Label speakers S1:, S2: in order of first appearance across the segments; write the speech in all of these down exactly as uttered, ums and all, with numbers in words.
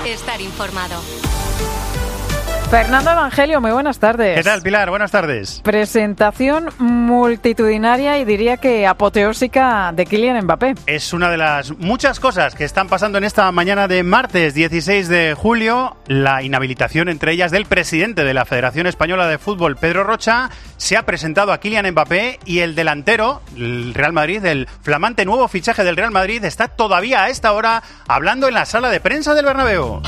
S1: estar informado.
S2: Fernando Evangelio, muy buenas tardes.
S3: ¿Qué tal, Pilar? Buenas tardes.
S2: Presentación multitudinaria y diría que apoteósica de Kylian Mbappé.
S3: Es una de las muchas cosas que están pasando en esta mañana de martes dieciséis de julio. La inhabilitación, entre ellas, del presidente de la Federación Española de Fútbol, Pedro Rocha. Se ha presentado a Kylian Mbappé y el delantero, el Real Madrid, el flamante nuevo fichaje del Real Madrid, está todavía a esta hora hablando en la sala de prensa del Bernabéu.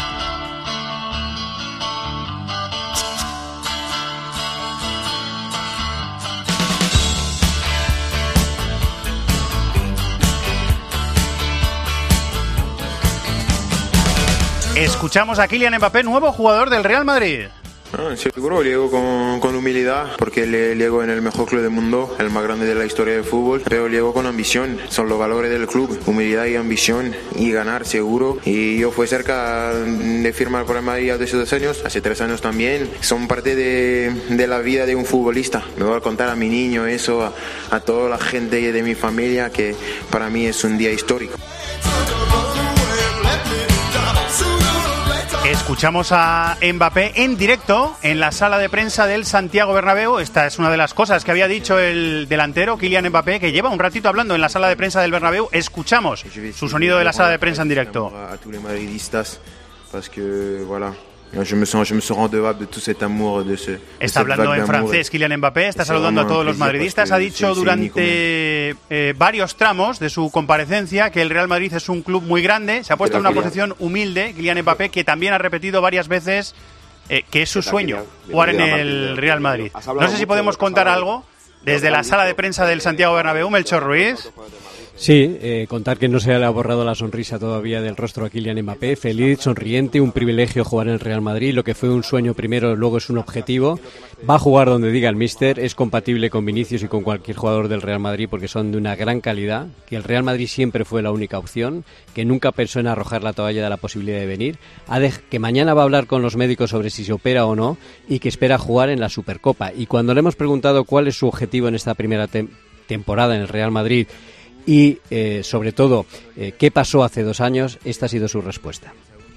S3: Escuchamos a Kylian Mbappé, nuevo jugador del Real Madrid.
S4: Ah, seguro llego con, con humildad porque le, llego en el mejor club del mundo, el más grande de la historia del fútbol, pero llego con ambición, son los valores del club, humildad y ambición y ganar seguro. Y yo fui cerca de firmar por el Madrid hace dos años, hace tres años también, son parte de, de la vida de un futbolista. Me voy a contar a mi niño eso, a, a toda la gente de mi familia, que para mí es un día histórico.
S3: Escuchamos a Mbappé en directo en la sala de prensa del Santiago Bernabéu. Esta es una de las cosas que había dicho el delantero Kylian Mbappé, que lleva un ratito hablando en la sala de prensa del Bernabéu. Escuchamos su sonido de la sala de prensa en directo.
S4: A todos los madridistas, porque, voilà. Je me sens, je me sens redevable de tout cet amour, de ce,
S3: está hablando en francés Kylian Mbappé, está saludando a todos los madridistas. Ha dicho durante eh, varios tramos de su comparecencia que el Real Madrid es un club muy grande. Se ha puesto en una posición humilde Kylian Mbappé, que también ha repetido varias veces eh, que es su sueño jugar en el Real Madrid. No sé si podemos contar algo desde la sala de prensa del Santiago Bernabéu. Melchor Ruiz.
S5: Sí, eh, contar que no se le ha borrado la sonrisa todavía del rostro a Kylian Mbappé, feliz, sonriente, un privilegio jugar en el Real Madrid, lo que fue un sueño primero, luego es un objetivo, va a jugar donde diga el míster, es compatible con Vinicius y con cualquier jugador del Real Madrid porque son de una gran calidad, que el Real Madrid siempre fue la única opción, que nunca pensó en arrojar la toalla de la posibilidad de venir, que mañana va a hablar con los médicos sobre si se opera o no y que espera jugar en la Supercopa. Y cuando le hemos preguntado cuál es su objetivo en esta primera te- temporada en el Real Madrid, y eh, sobre todo eh, qué pasó hace dos años, esta ha sido su respuesta.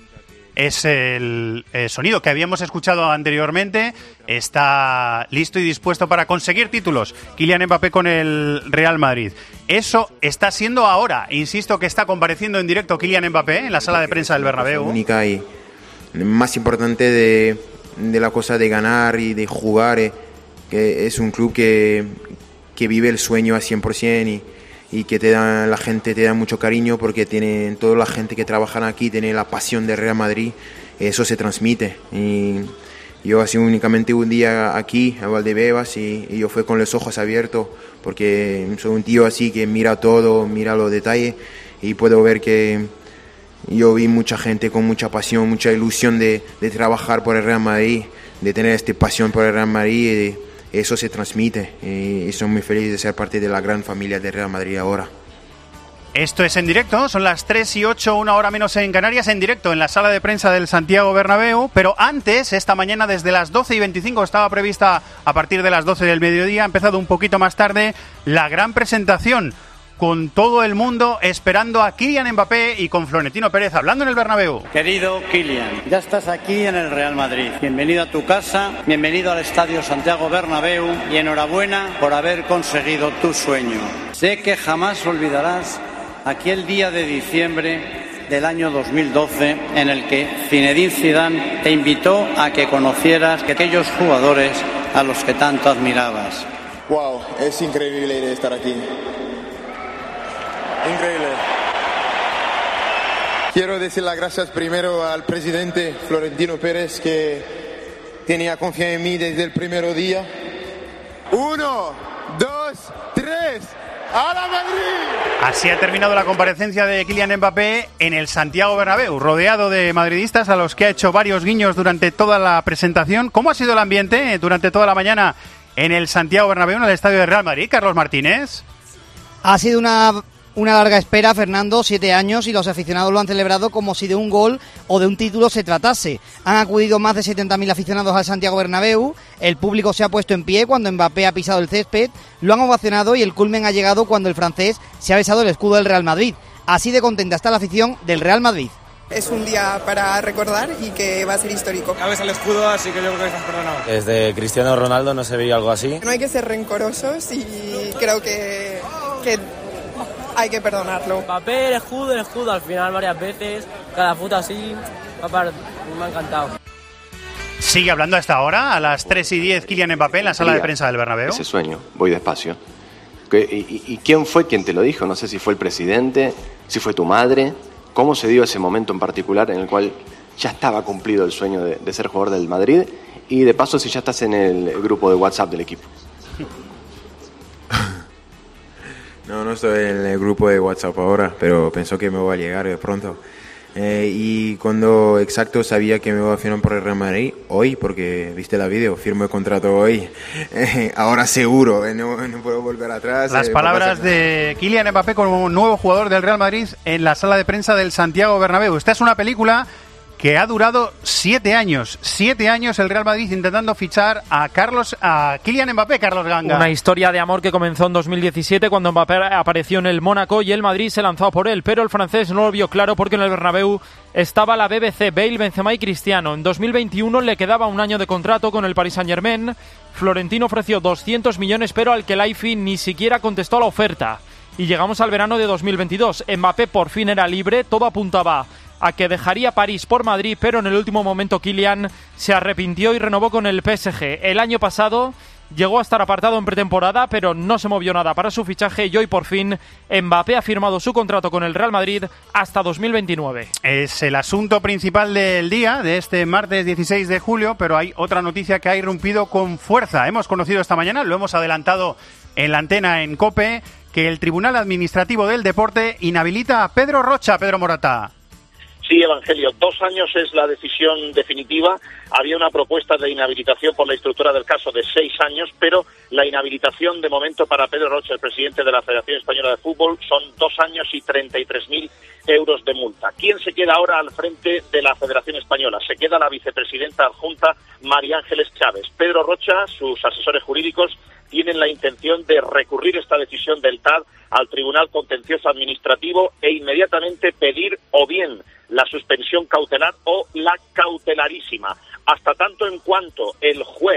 S3: Es el eh, sonido que habíamos escuchado anteriormente. Está listo y dispuesto para conseguir títulos Kylian Mbappé con el Real Madrid. Eso está siendo ahora. Insisto que está compareciendo en directo Kylian Mbappé en la sala de prensa del Bernabéu.
S4: Única y más importante de, de la cosa de ganar y de jugar, eh, que es un club que, que vive el sueño al cien por ciento y y que te da, la gente te da mucho cariño porque tiene, toda la gente que trabaja aquí tiene la pasión del Real Madrid, eso se transmite. Y yo hace únicamente un día aquí a Valdebebas y, y yo fui con los ojos abiertos porque soy un tío así que mira todo, mira los detalles y puedo ver que yo vi mucha gente con mucha pasión, mucha ilusión de, de trabajar por el Real Madrid, de tener esta pasión por el Real Madrid y de, eso se transmite y soy muy feliz de ser parte de la gran familia de Real Madrid ahora.
S3: Esto es en directo, son las tres y ocho, una hora menos en Canarias, en directo en la sala de prensa del Santiago Bernabéu, pero antes, esta mañana desde las doce y veinticinco, estaba prevista a partir de las doce del mediodía, ha empezado un poquito más tarde la gran presentación, con todo el mundo esperando a Kylian Mbappé y con Florentino Pérez hablando en el Bernabéu.
S6: Querido Kylian, ya estás aquí en el Real Madrid. Bienvenido a tu casa, bienvenido al Estadio Santiago Bernabéu y enhorabuena por haber conseguido tu sueño. Sé que jamás olvidarás aquel día de diciembre del año dos mil doce en el que Zinedine Zidane te invitó a que conocieras aquellos jugadores a los que tanto admirabas.
S4: Wow, es increíble estar aquí. Increíble. Quiero decir las gracias primero al presidente Florentino Pérez, que tenía confianza en mí desde el primer día. Uno, dos, tres, ¡a la Madrid!
S3: Así ha terminado la comparecencia de Kylian Mbappé en el Santiago Bernabéu, rodeado de madridistas a los que ha hecho varios guiños durante toda la presentación. ¿Cómo ha sido el ambiente durante toda la mañana en el Santiago Bernabéu, en el estadio de Real Madrid? Carlos Martínez.
S7: Ha sido una... Una larga espera, Fernando, siete años, y los aficionados lo han celebrado como si de un gol o de un título se tratase. Han acudido más de setenta mil aficionados al Santiago Bernabéu, el público se ha puesto en pie cuando Mbappé ha pisado el césped, lo han ovacionado y el culmen ha llegado cuando el francés se ha besado el escudo del Real Madrid. Así de contenta está la afición del Real Madrid.
S1: Es un día para recordar y que va a ser histórico.
S8: Cabes el escudo, así que yo creo que estás perdonado.
S9: Desde Cristiano Ronaldo no se veía algo así.
S1: No hay que ser rencorosos y creo que, que hay que perdonarlo.
S10: Papel, el escudo, el escudo, al final varias veces, cada foto así, papá, me ha encantado.
S3: Sigue hablando a esta hora, a las tres y diez, Kylian Mbappé en la sala de prensa del Bernabéu.
S11: Ese sueño, voy despacio. ¿Y, y, ¿Y quién fue quien te lo dijo? No sé si fue el presidente, si fue tu madre. ¿Cómo se dio ese momento en particular en el cual ya estaba cumplido el sueño de, de ser jugador del Madrid? Y de paso, si ya estás en el grupo de WhatsApp del equipo.
S4: No, no estoy en el grupo de WhatsApp ahora, pero pensó que me voy a llegar de pronto. Eh, y cuando exacto sabía que me iba a firmar por el Real Madrid, hoy, porque viste la video, firmo el contrato hoy, eh, ahora seguro, eh, no, no puedo volver atrás.
S3: Las
S4: eh,
S3: palabras de Kylian Mbappé como nuevo jugador del Real Madrid en la sala de prensa del Santiago Bernabéu. Esta es una película que ha durado siete años, siete años el Real Madrid intentando fichar a Carlos, a Kylian Mbappé, Carlos Ganga.
S12: Una historia de amor que comenzó en dos mil diecisiete cuando Mbappé apareció en el Mónaco y el Madrid se lanzó por él, pero el francés no lo vio claro porque en el Bernabéu estaba la B B C, Bale, Benzema y Cristiano. En dos mil veintiuno le quedaba un año de contrato con el Paris Saint-Germain. Florentino ofreció doscientos millones, pero al Khelaifi ni siquiera contestó a la oferta. Y llegamos al verano de dos mil veintidós. Mbappé por fin era libre, todo apuntaba a que dejaría París por Madrid, pero en el último momento Kylian se arrepintió y renovó con el P S G. El año pasado llegó a estar apartado en pretemporada, pero no se movió nada para su fichaje y hoy por fin Mbappé ha firmado su contrato con el Real Madrid hasta dos mil veintinueve.
S3: Es el asunto principal del día, de este martes dieciséis de julio, pero hay otra noticia que ha irrumpido con fuerza. Hemos conocido esta mañana, lo hemos adelantado en la antena en COPE, que el Tribunal Administrativo del Deporte inhabilita a Pedro Rocha. Pedro Morata.
S13: Sí, Evangelio, dos años es la decisión definitiva. Había una propuesta de inhabilitación por la instructora del caso de seis años, pero la inhabilitación de momento para Pedro Rocha, el presidente de la Federación Española de Fútbol, son dos años y treinta y tres mil euros de multa. ¿Quién se queda ahora al frente de la Federación Española? Se queda la vicepresidenta adjunta María Ángeles Chávez. Pedro Rocha, sus asesores jurídicos, tienen la intención de recurrir esta decisión del T A D al Tribunal Contencioso Administrativo e inmediatamente pedir o bien la suspensión cautelar o la cautelarísima. Hasta tanto en cuanto el juez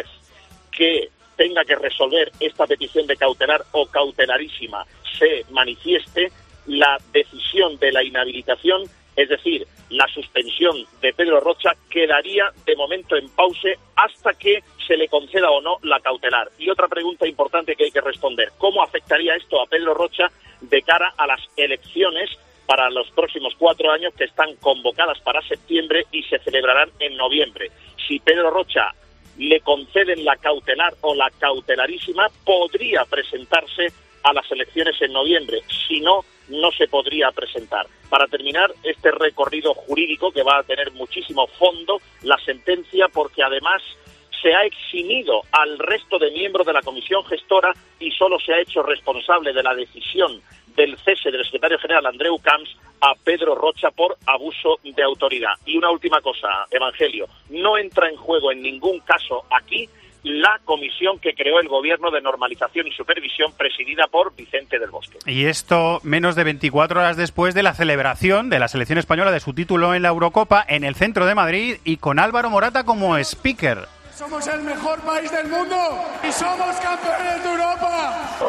S13: que tenga que resolver esta petición de cautelar o cautelarísima se manifieste, la decisión de la inhabilitación, es decir, la suspensión de Pedro Rocha, quedaría de momento en pause hasta que se le conceda o no la cautelar. Y otra pregunta importante que hay que responder: ¿cómo afectaría esto a Pedro Rocha de cara a las elecciones para los próximos cuatro años que están convocadas para septiembre y se celebrarán en noviembre? Si Pedro Rocha le conceden la cautelar o la cautelarísima, podría presentarse a las elecciones en noviembre. Si no, no se podría presentar. Para terminar este recorrido jurídico, que va a tener muchísimo fondo, la sentencia, porque además se ha eximido al resto de miembros de la comisión gestora y solo se ha hecho responsable de la decisión del cese del secretario general Andreu Camps a Pedro Rocha por abuso de autoridad. Y una última cosa, Evangelio, no entra en juego en ningún caso aquí la comisión que creó el Gobierno de Normalización y Supervisión, presidida por Vicente del Bosque.
S3: Y esto menos de veinticuatro horas después de la celebración de la selección española de su título en la Eurocopa en el centro de Madrid y con Álvaro Morata como speaker.
S14: Somos el mejor país del mundo y somos campeones de Europa.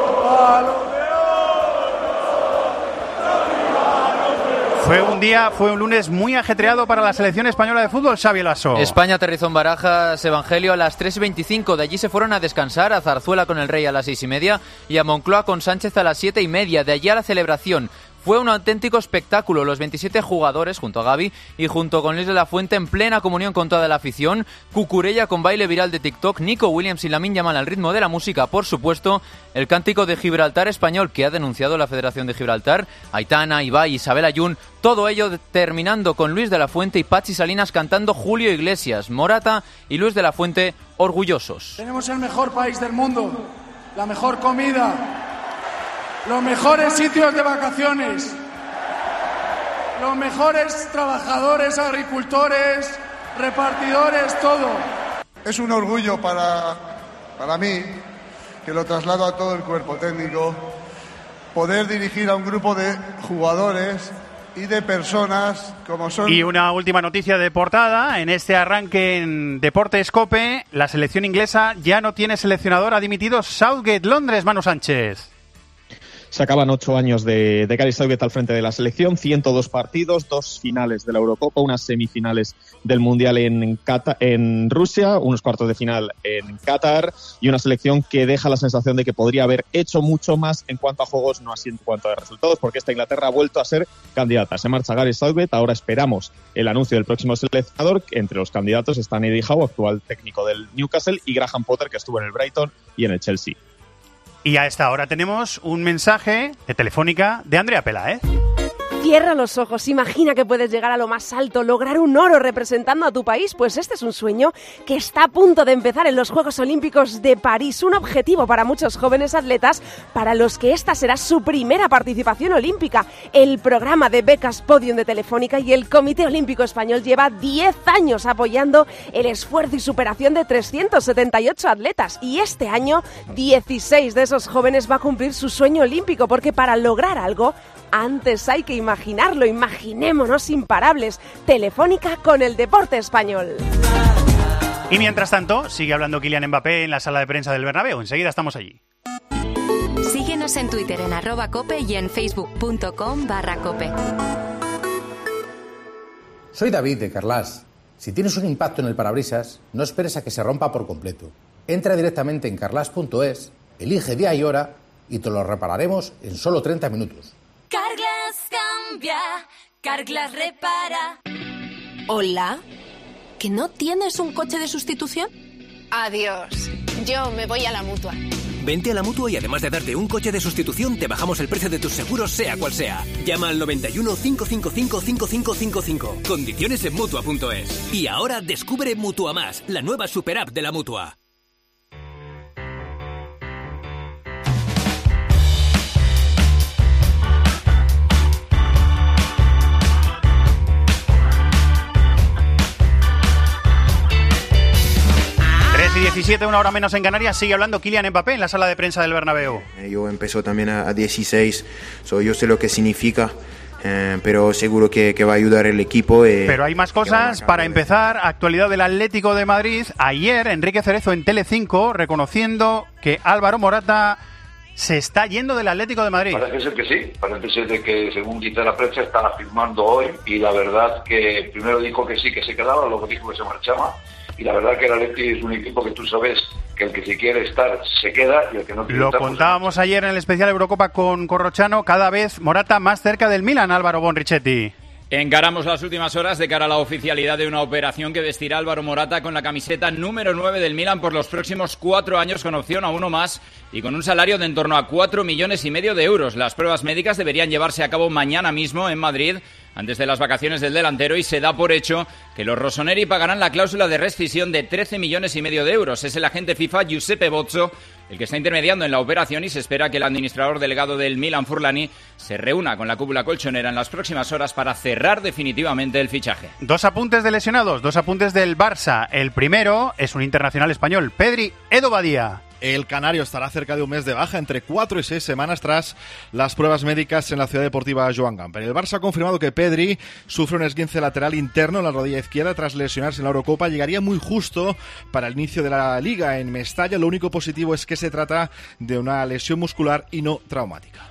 S3: Fue un día, fue un lunes muy ajetreado para la selección española de fútbol, Xavi Lasso.
S15: España aterrizó en Barajas, Evangelio, a las tres y veinticinco. De allí se fueron a descansar, a Zarzuela con el Rey a las seis y media y a Moncloa con Sánchez a las siete y media. De allí a la celebración. Fue un auténtico espectáculo, los veintisiete jugadores junto a Gavi y junto con Luis de la Fuente en plena comunión con toda la afición, Cucurella con baile viral de TikTok, Nico Williams y Lamine Yamal al ritmo de la música, por supuesto, el cántico de Gibraltar español que ha denunciado la Federación de Gibraltar, Aitana, Ibai, Isabel Ayun, todo ello terminando con Luis de la Fuente y Pachi Salinas cantando Julio Iglesias, Morata y Luis de la Fuente orgullosos.
S14: Tenemos el mejor país del mundo, la mejor comida, los mejores sitios de vacaciones, los mejores trabajadores, agricultores, repartidores, todo.
S16: Es un orgullo para, para mí, que lo traslado a todo el cuerpo técnico, poder dirigir a un grupo de jugadores y de personas como son...
S3: Y una última noticia de portada. En este arranque en Deportes COPE, la selección inglesa ya no tiene seleccionador. Ha dimitido Southgate. Londres, Manu Sánchez.
S17: Se acaban ocho años de, de Gareth Southgate al frente de la selección, ciento dos partidos, dos finales de la Eurocopa, unas semifinales del Mundial en, Qatar, en Rusia, unos cuartos de final en Qatar y una selección que deja la sensación de que podría haber hecho mucho más en cuanto a juegos, no así en cuanto a resultados, porque esta Inglaterra ha vuelto a ser candidata. Se marcha Gareth Southgate, ahora esperamos el anuncio del próximo seleccionador. Entre los candidatos están Eddie Howe, actual técnico del Newcastle, y Graham Potter, que estuvo en el Brighton y en el Chelsea.
S3: Y a esta hora tenemos un mensaje de Telefónica de Andrea Peláez.
S18: Cierra los ojos, imagina que puedes llegar a lo más alto, lograr un oro representando a tu país. Pues este es un sueño que está a punto de empezar en los Juegos Olímpicos de París. Un objetivo para muchos jóvenes atletas para los que esta será su primera participación olímpica. El programa de becas Podium de Telefónica y el Comité Olímpico Español lleva diez años apoyando el esfuerzo y superación de trescientos setenta y ocho atletas. Y este año, dieciséis de esos jóvenes va a cumplir su sueño olímpico, porque para lograr algo, antes hay que imaginarlo. Imaginémonos imparables. Telefónica con el deporte español.
S3: Y mientras tanto, sigue hablando Kylian Mbappé en la sala de prensa del Bernabéu. Enseguida estamos allí.
S19: Síguenos en Twitter en arroba cope y en facebook.com barra cope.
S20: Soy David de Carlas. Si tienes un impacto en el parabrisas, no esperes a que se rompa por completo. Entra directamente en carlas punto es, elige día y hora y te lo repararemos en solo treinta minutos.
S19: Carglass cambia, Carglass repara.
S21: Hola, ¿que no tienes un coche de sustitución?
S22: Adiós, yo me voy a la Mutua.
S23: Vente a la Mutua y además de darte un coche de sustitución, te bajamos el precio de tus seguros, sea cual sea. Llama al noventa y uno, cinco cinco cinco, cinco cinco cinco cinco. Condiciones en Mutua punto es. Y ahora descubre Mutua Más, la nueva super app de la Mutua.
S3: diecisiete, una hora menos en Canarias. Sigue hablando Kylian Mbappé en la sala de prensa del Bernabéu.
S4: Yo empezó también a, a dieciséis, so yo sé lo que significa, eh, pero seguro que, que va a ayudar el equipo. Eh,
S3: pero hay más cosas. Para empezar, actualidad del Atlético de Madrid. Ayer, Enrique Cerezo en Telecinco reconociendo que Álvaro Morata se está yendo del Atlético de Madrid.
S24: Parece ser que sí, parece ser de que según dice la prensa están afirmando hoy, y la verdad que primero dijo que sí, que se quedaba, luego dijo que se marchaba. Y la verdad que el Atleti es un equipo que tú sabes que el que si quiere estar se queda y el que no quiere
S3: Lo
S24: estar... Lo
S3: contábamos pues... ayer en el especial Eurocopa con Corrochano, cada vez Morata más cerca del Milan, Álvaro Bonrichetti.
S25: Encaramos las últimas horas de cara a la oficialidad de una operación que vestirá Álvaro Morata con la camiseta número nueve del Milan por los próximos cuatro años, con opción a uno más y con un salario de en torno a cuatro millones y medio de euros. Las pruebas médicas deberían llevarse a cabo mañana mismo en Madrid, antes de las vacaciones del delantero, y se da por hecho que los rossoneri pagarán la cláusula de rescisión de trece millones y medio de euros. Es el agente FIFA Giuseppe Bozzo el que está intermediando en la operación, y se espera que el administrador delegado del Milan, Furlani, se reúna con la cúpula colchonera en las próximas horas para cerrar definitivamente el fichaje.
S3: Dos apuntes de lesionados, dos apuntes del Barça. El primero es un internacional español, Pedri Edu Badía.
S26: El canario estará cerca de un mes de baja, entre cuatro y seis semanas tras las pruebas médicas en la ciudad deportiva Joan Gamper. El Barça ha confirmado que Pedri sufre un esguince lateral interno en la rodilla izquierda tras lesionarse en la Eurocopa. Llegaría muy justo para el inicio de la Liga en Mestalla. Lo único positivo es que se trata de una lesión muscular y no traumática.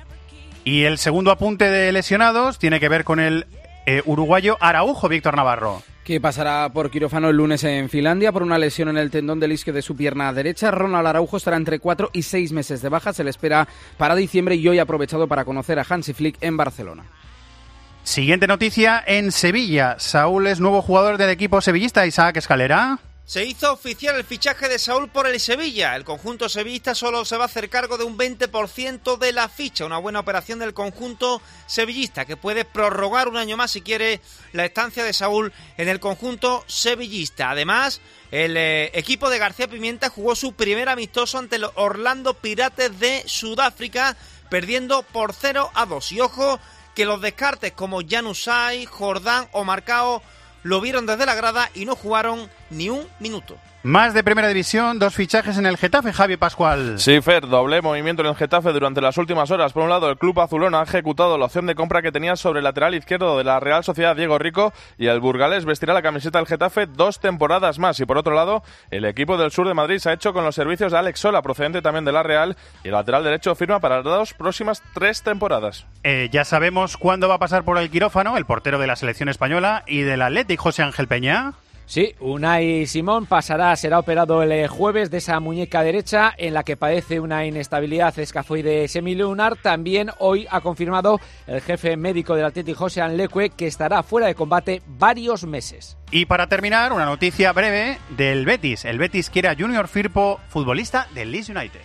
S3: Y el segundo apunte de lesionados tiene que ver con el eh, uruguayo Araujo, Víctor Navarro,
S27: que pasará por quirófano el lunes en Finlandia por una lesión en el tendón del isquio de su pierna derecha. Ronald Araujo estará entre cuatro y seis meses de baja. Se le espera para diciembre, y hoy ha aprovechado para conocer a Hansi Flick en Barcelona.
S3: Siguiente noticia en Sevilla. Saúl es nuevo jugador del equipo sevillista. Isaac Escalera.
S28: Se hizo oficial el fichaje de Saúl por el Sevilla. El conjunto sevillista solo se va a hacer cargo de un veinte por ciento de la ficha. Una buena operación del conjunto sevillista, que puede prorrogar un año más si quiere la estancia de Saúl en el conjunto sevillista. Además, el eh, equipo de García Pimienta jugó su primer amistoso ante los Orlando Pirates de Sudáfrica, perdiendo por cero a dos. Y ojo que los descartes como Januzaj, Jordán o Marcao lo vieron desde la grada y no jugaron ni un minuto.
S3: Más de Primera División, dos fichajes en el Getafe, Javi Pascual.
S1: Sí, Fer, doble movimiento en el Getafe durante las últimas horas. Por un lado, el club azulón ha ejecutado la opción de compra que tenía sobre el lateral izquierdo de la Real Sociedad, Diego Rico, y el burgalés vestirá la camiseta del Getafe dos temporadas más. Y por otro lado, el equipo del sur de Madrid se ha hecho con los servicios de Alex Sola, procedente también de la Real, y el lateral derecho firma para las dos próximas tres temporadas.
S3: Eh, ya sabemos cuándo va a pasar por el quirófano el portero de la selección española y del Athletic, José Ángel Peña.
S2: Sí, Unai Simón pasará, será operado el jueves de esa muñeca derecha en la que padece una inestabilidad escafoide semilunar. También hoy ha confirmado el jefe médico del Athletic, José Anlecue, que estará fuera de combate varios meses.
S3: Y para terminar, una noticia breve del Betis. El Betis quiere a Junior Firpo, futbolista del Leeds United.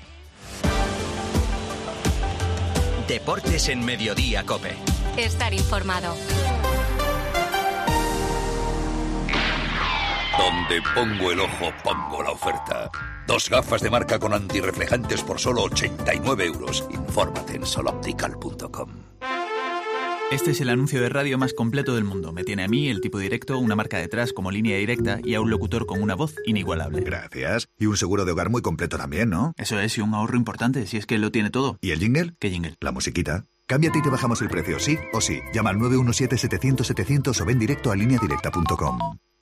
S23: Deportes en Mediodía COPE.
S19: Estar informado.
S5: Donde pongo el ojo, pongo la oferta. Dos gafas de marca con antirreflejantes por solo ochenta y nueve euros. Infórmate en soloptical punto com.
S6: Este es el anuncio de radio más completo del mundo. Me tiene a mí, el tipo directo, una marca detrás como línea directa y a un locutor con una voz inigualable.
S5: Gracias. Y un seguro de hogar muy completo también, ¿no?
S6: Eso es, y un ahorro importante, si es que lo tiene todo.
S5: ¿Y el jingle?
S6: ¿Qué jingle?
S5: La musiquita. Cámbiate y te bajamos el precio, ¿sí o sí? Llama al nueve uno siete, setecientos, setecientos o ven directo a línea directa punto com.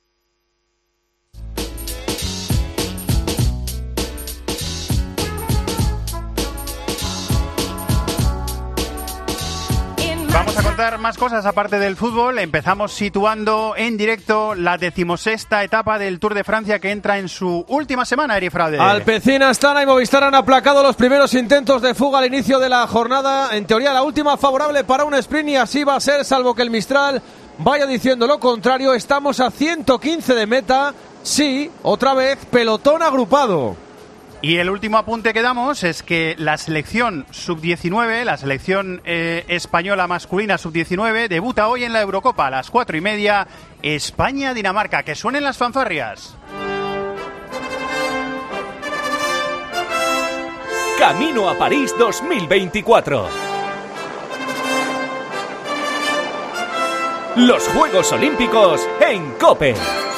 S3: Vamos a contar más cosas aparte del fútbol. Empezamos situando en directo la decimosexta etapa del Tour de Francia que entra en su última semana, Eri Fraude.
S7: Alpecin, Astana y Movistar han aplacado los primeros intentos de fuga al inicio de la jornada. En teoría la última favorable para un sprint y así va a ser, salvo que el Mistral vaya diciendo lo contrario. Estamos a ciento quince de meta. Sí, otra vez, pelotón agrupado.
S3: Y el último apunte que damos es que la selección sub diecinueve, la selección eh, española masculina sub diecinueve, debuta hoy en la Eurocopa a las cuatro y media, España-Dinamarca. Que suenen las fanfarrias.
S23: Camino a París dos mil veinticuatro. Los Juegos Olímpicos en COPE.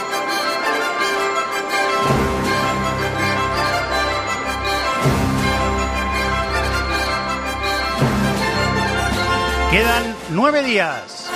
S3: Quedan nueve días.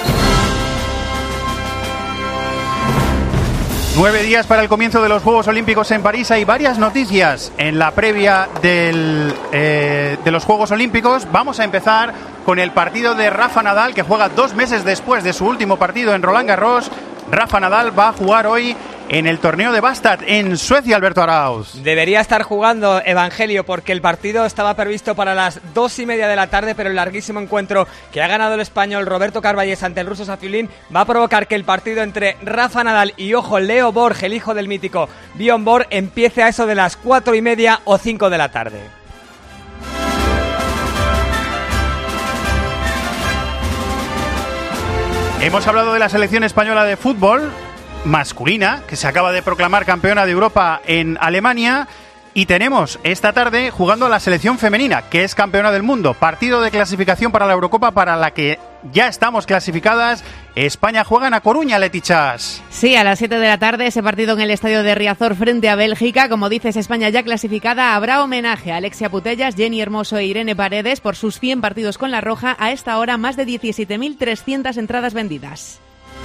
S3: Nueve días para el comienzo de los Juegos Olímpicos en París. Hay varias noticias en la previa del, eh, de los Juegos Olímpicos. Vamos a empezar con el partido de Rafa Nadal, que juega dos meses después de su último partido en Roland Garros. Rafa Nadal va a jugar hoy en el torneo de Bastad en Suecia, Alberto Arauz.
S8: Debería estar jugando, Evangelio, porque el partido estaba previsto para las dos y media de la tarde, pero el larguísimo encuentro que ha ganado el español Roberto Carballés ante el ruso Safiulin va a provocar que el partido entre Rafa Nadal y, ojo, Leo Borg, el hijo del mítico Bjorn Borg, empiece a eso de las cuatro y media o cinco de la tarde.
S3: Hemos hablado de la selección española de fútbol masculina, que se acaba de proclamar campeona de Europa en Alemania, y tenemos esta tarde jugando a la selección femenina, que es campeona del mundo. Partido de clasificación para la Eurocopa, para la que ya estamos clasificadas. España juega en A Coruña, Leti Chas.
S9: Sí, a las siete de la tarde, ese partido en el estadio de Riazor frente a Bélgica. Como dices, España ya clasificada. Habrá homenaje a Alexia Putellas, Jenny Hermoso e Irene Paredes por sus cien partidos con la Roja. A esta hora, más de diecisiete mil trescientas entradas vendidas.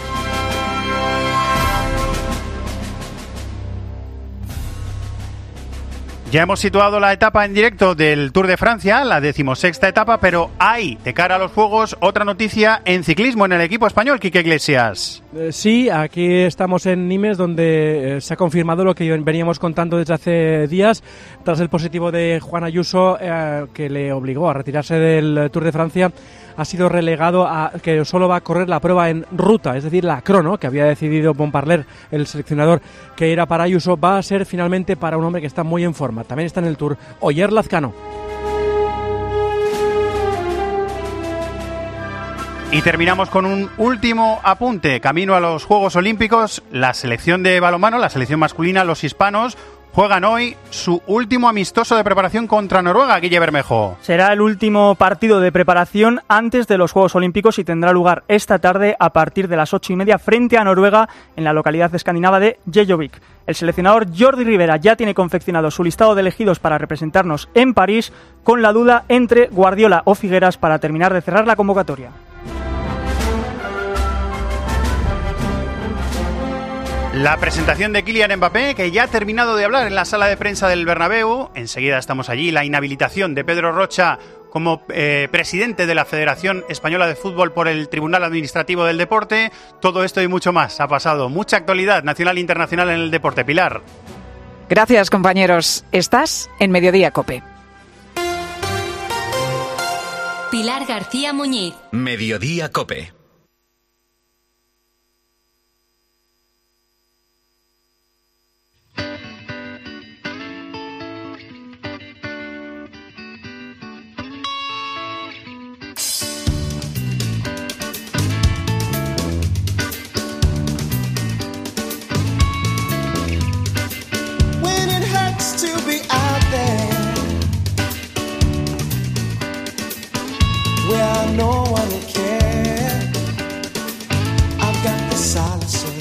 S3: Ya hemos situado la etapa en directo del Tour de Francia, la decimosexta etapa, pero hay, de cara a los Juegos, otra noticia en ciclismo en el equipo español, Quique Iglesias.
S27: Eh, sí, aquí estamos en Nimes, donde eh, se ha confirmado lo que veníamos contando desde hace días, tras el positivo de Juan Ayuso, eh, que le obligó a retirarse del Tour de Francia. Ha sido relegado a que solo va a correr la prueba en ruta, es decir, la crono, que había decidido Montparler, el seleccionador, que era para Ayuso, va a ser finalmente para un hombre que está muy en forma. También está en el Tour, Oyer Lazcano.
S3: Y terminamos con un último apunte. Camino a los Juegos Olímpicos, la selección de balonmano, la selección masculina, los hispanos, juegan hoy su último amistoso de preparación contra Noruega, Guille Bermejo.
S10: Será el último partido de preparación antes de los Juegos Olímpicos y tendrá lugar esta tarde a partir de las ocho y media frente a Noruega en la localidad escandinava de Gjøvik. El seleccionador Jordi Rivera ya tiene confeccionado su listado de elegidos para representarnos en París, con la duda entre Guardiola o Figueras para terminar de cerrar la convocatoria.
S3: La presentación de Kylian Mbappé, que ya ha terminado de hablar en la sala de prensa del Bernabéu. Enseguida estamos allí. La inhabilitación de Pedro Rocha como eh, presidente de la Federación Española de Fútbol por el Tribunal Administrativo del Deporte. Todo esto y mucho más ha pasado. Mucha actualidad nacional e internacional en el deporte. Pilar.
S11: Gracias, compañeros. Estás en Mediodía COPE.
S19: Pilar García Muñiz.
S23: Mediodía COPE.
S12: No one will care. I've got the solace of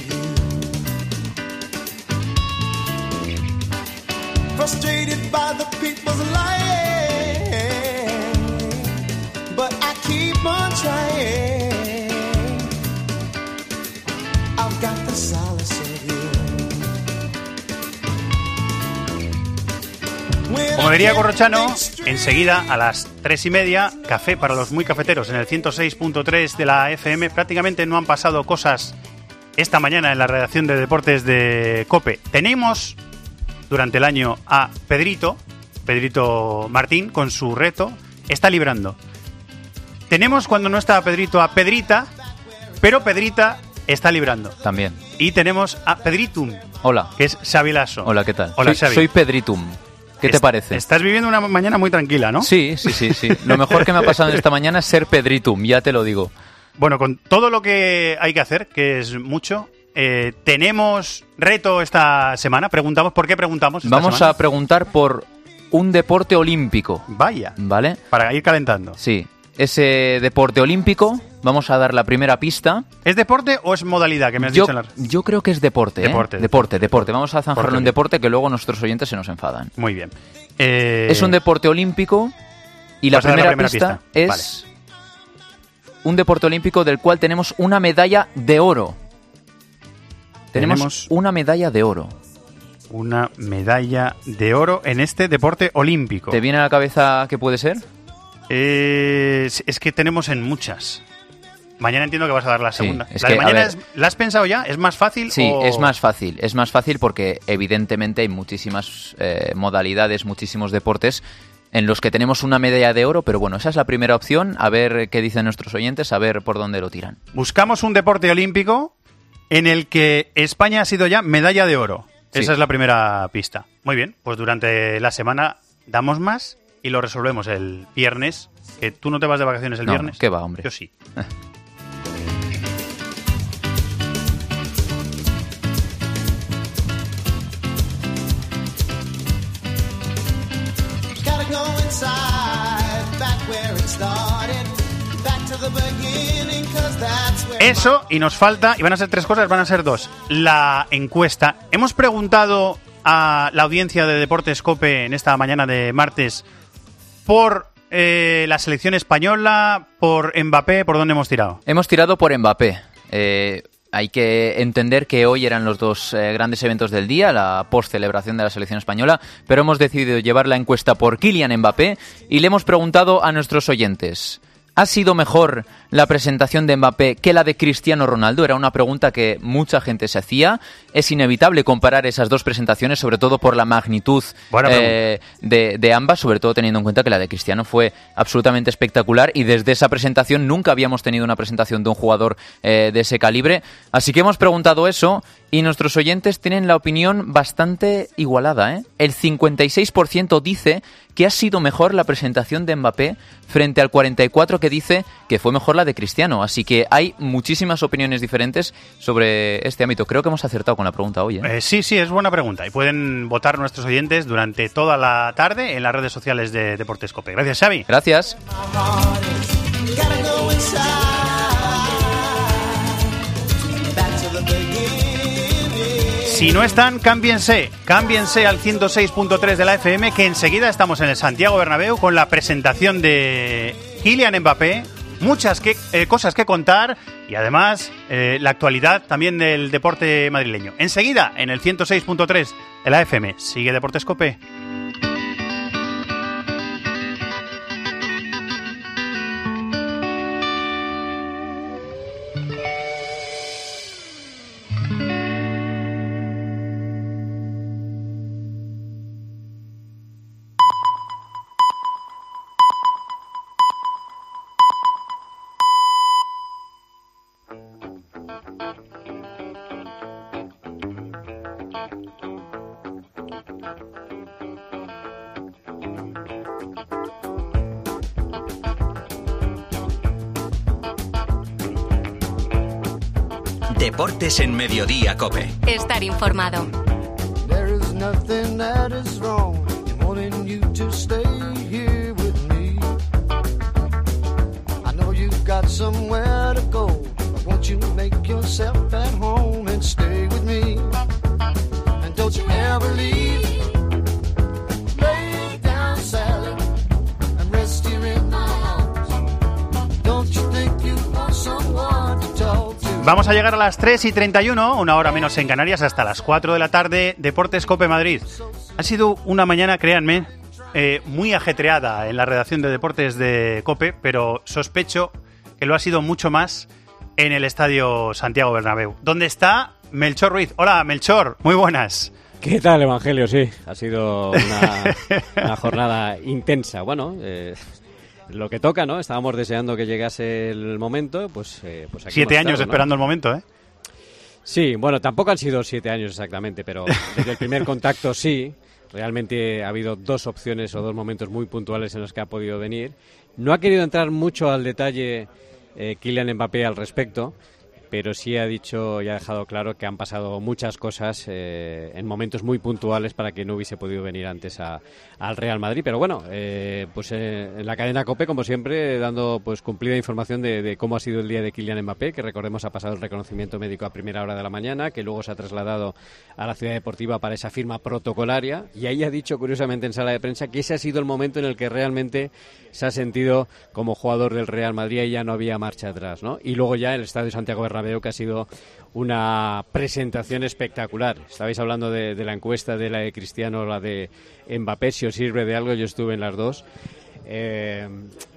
S12: you. Frustrated by the people's lying, but I keep on trying. I've got the solace of you.
S3: Como diría Corrochano, enseguida a las tres y media, café para los muy cafeteros en el ciento seis punto tres de la F M. Prácticamente no han pasado cosas esta mañana en la redacción de deportes de COPE. Tenemos durante el año a Pedrito, Pedrito Martín, con su reto, está librando. Tenemos cuando no está Pedrito a Pedrita, pero Pedrita está librando.
S13: También.
S3: Y tenemos a Pedritum.
S13: Hola.
S3: Que es Xavi Lasso.
S13: Hola, ¿qué tal?
S3: Hola,
S13: soy,
S3: Xavi.
S13: soy Pedritum. ¿Qué te parece?
S3: Estás viviendo una mañana muy tranquila, ¿no?
S13: Sí, sí, sí, sí. Lo mejor que me ha pasado esta mañana es ser Pedritum, ya te lo digo.
S3: Bueno, con todo lo que hay que hacer, que es mucho, eh, tenemos reto esta semana. Preguntamos, ¿por qué preguntamos esta
S13: Vamos
S3: semana?
S13: a preguntar por un deporte olímpico.
S3: Vaya.
S13: ¿Vale?
S3: Para ir calentando.
S13: Sí. Ese deporte olímpico, vamos a dar la primera pista.
S3: ¿Es deporte o es modalidad que me has
S13: yo,
S3: dicho? En la...
S13: Yo creo que es deporte, ¿eh?
S3: Deporte.
S13: Deporte, deporte. Vamos a zanjarlo
S3: Deporte.
S13: en deporte, que luego nuestros oyentes se nos enfadan.
S3: Muy bien. Eh...
S13: Es un deporte olímpico y la
S3: Pues
S13: primera,
S3: la primera
S13: pista,
S3: pista
S13: es
S3: vale.
S13: un deporte olímpico del cual tenemos una medalla de oro. Tenemos, tenemos una medalla de oro.
S3: Una medalla de oro en este deporte olímpico.
S13: ¿Te viene a la cabeza qué puede ser?
S3: Eh, es que tenemos en muchas. Mañana entiendo que vas a dar la segunda.
S13: Sí, es
S3: ¿La
S13: que,
S3: de mañana
S13: ver,
S3: es, ¿la has pensado ya? ¿Es más fácil?
S13: Sí,
S3: o...
S13: es más fácil. Es más fácil porque evidentemente hay muchísimas eh, modalidades, muchísimos deportes en los que tenemos una medalla de oro, pero bueno, esa es la primera opción. A ver qué dicen nuestros oyentes, a ver por dónde lo tiran.
S3: Buscamos un deporte olímpico en el que España ha sido ya medalla de oro. Sí. Esa es la primera pista. Muy bien, pues durante la semana damos más y lo resolvemos el viernes. Que tú no te vas de vacaciones el
S13: no,
S3: viernes.
S13: ¿Qué va, hombre?
S3: Yo sí. Eso, y nos falta, y van a ser tres cosas, van a ser dos. La encuesta. Hemos preguntado a la audiencia de Deportes COPE en esta mañana de martes por eh, la selección española, por Mbappé, ¿por dónde hemos tirado?
S13: Hemos tirado por Mbappé. Eh, hay que entender que hoy eran los dos eh, grandes eventos del día, la post-celebración de la selección española, pero hemos decidido llevar la encuesta por Kylian Mbappé y le hemos preguntado a nuestros oyentes: ¿ha sido mejor la presentación de Mbappé que la de Cristiano Ronaldo? Era una pregunta que mucha gente se hacía. Es inevitable comparar esas dos presentaciones, sobre todo por la magnitud eh, de, de ambas, sobre todo teniendo en cuenta que la de Cristiano fue absolutamente espectacular y desde esa presentación nunca habíamos tenido una presentación de un jugador eh, de ese calibre. Así que hemos preguntado eso y nuestros oyentes tienen la opinión bastante igualada, ¿eh? El cincuenta y seis por ciento dice que ha sido mejor la presentación de Mbappé frente al cuarenta y cuatro por ciento que dice que fue mejor la de Cristiano. Así que hay muchísimas opiniones diferentes sobre este ámbito. Creo que hemos acertado con la pregunta hoy, ¿eh?
S3: Eh, sí, sí, es buena pregunta. Y pueden votar nuestros oyentes durante toda la tarde en las redes sociales de Deportes COPE. Gracias, Xavi.
S13: Gracias.
S3: Si no están, cámbiense, cámbiense al ciento seis punto tres de la F M, que enseguida estamos en el Santiago Bernabéu con la presentación de Kylian Mbappé, muchas que, eh, cosas que contar y además eh, la actualidad también del deporte madrileño. Enseguida en el ciento seis punto tres de la F M, sigue Deportes COPE.
S23: Deportes en Mediodía COPE.
S19: Estar informado.
S12: There is nothing that is wrong in wanting you to stay here with me. I know you've got somewhere to go, but won't you make yourself at home and stay with me? And don't you ever leave. Lay down, Sally, and rest here in my arms. Don't you think you want someone to talk to?
S3: Vamos a llegar a las tres y treinta y uno, una hora menos en Canarias, hasta las cuatro de la tarde, Deportes COPE Madrid. Ha sido una mañana, créanme, eh, muy ajetreada en la redacción de Deportes de COPE, pero sospecho que lo ha sido mucho más en el Estadio Santiago Bernabéu, donde está Melchor Ruiz. Hola, Melchor, muy buenas.
S14: ¿Qué tal, Evangelio? Sí, ha sido una, una jornada intensa. Bueno, eh, lo que toca, ¿no? Estábamos deseando que llegase el momento, pues, eh, pues aquí
S3: Siete
S14: hemos
S3: años
S14: estado, ¿no?
S3: esperando el momento, ¿eh?
S14: Sí, bueno, tampoco han sido siete años exactamente, pero desde el primer contacto sí. Realmente ha habido dos opciones o dos momentos muy puntuales en los que ha podido venir. No ha querido entrar mucho al detalle eh, Kylian Mbappé al respecto, pero sí ha dicho y ha dejado claro que han pasado muchas cosas eh, en momentos muy puntuales para que no hubiese podido venir antes a, al Real Madrid. Pero bueno, eh, pues eh, en la cadena COPE, como siempre, dando pues cumplida información de, de cómo ha sido el día de Kylian Mbappé, que recordemos ha pasado el reconocimiento médico a primera hora de la mañana, que luego se ha trasladado a la ciudad deportiva para esa firma protocolaria, y ahí ha dicho curiosamente en sala de prensa que ese ha sido el momento en el que realmente se ha sentido como jugador del Real Madrid y ya no había marcha atrás, ¿no? Y luego ya el Estadio Santiago Bernabéu, que ha sido una presentación espectacular. Estabais hablando de, de la encuesta de la de Cristiano, la de Mbappé, si os sirve de algo, yo estuve en las dos. Eh,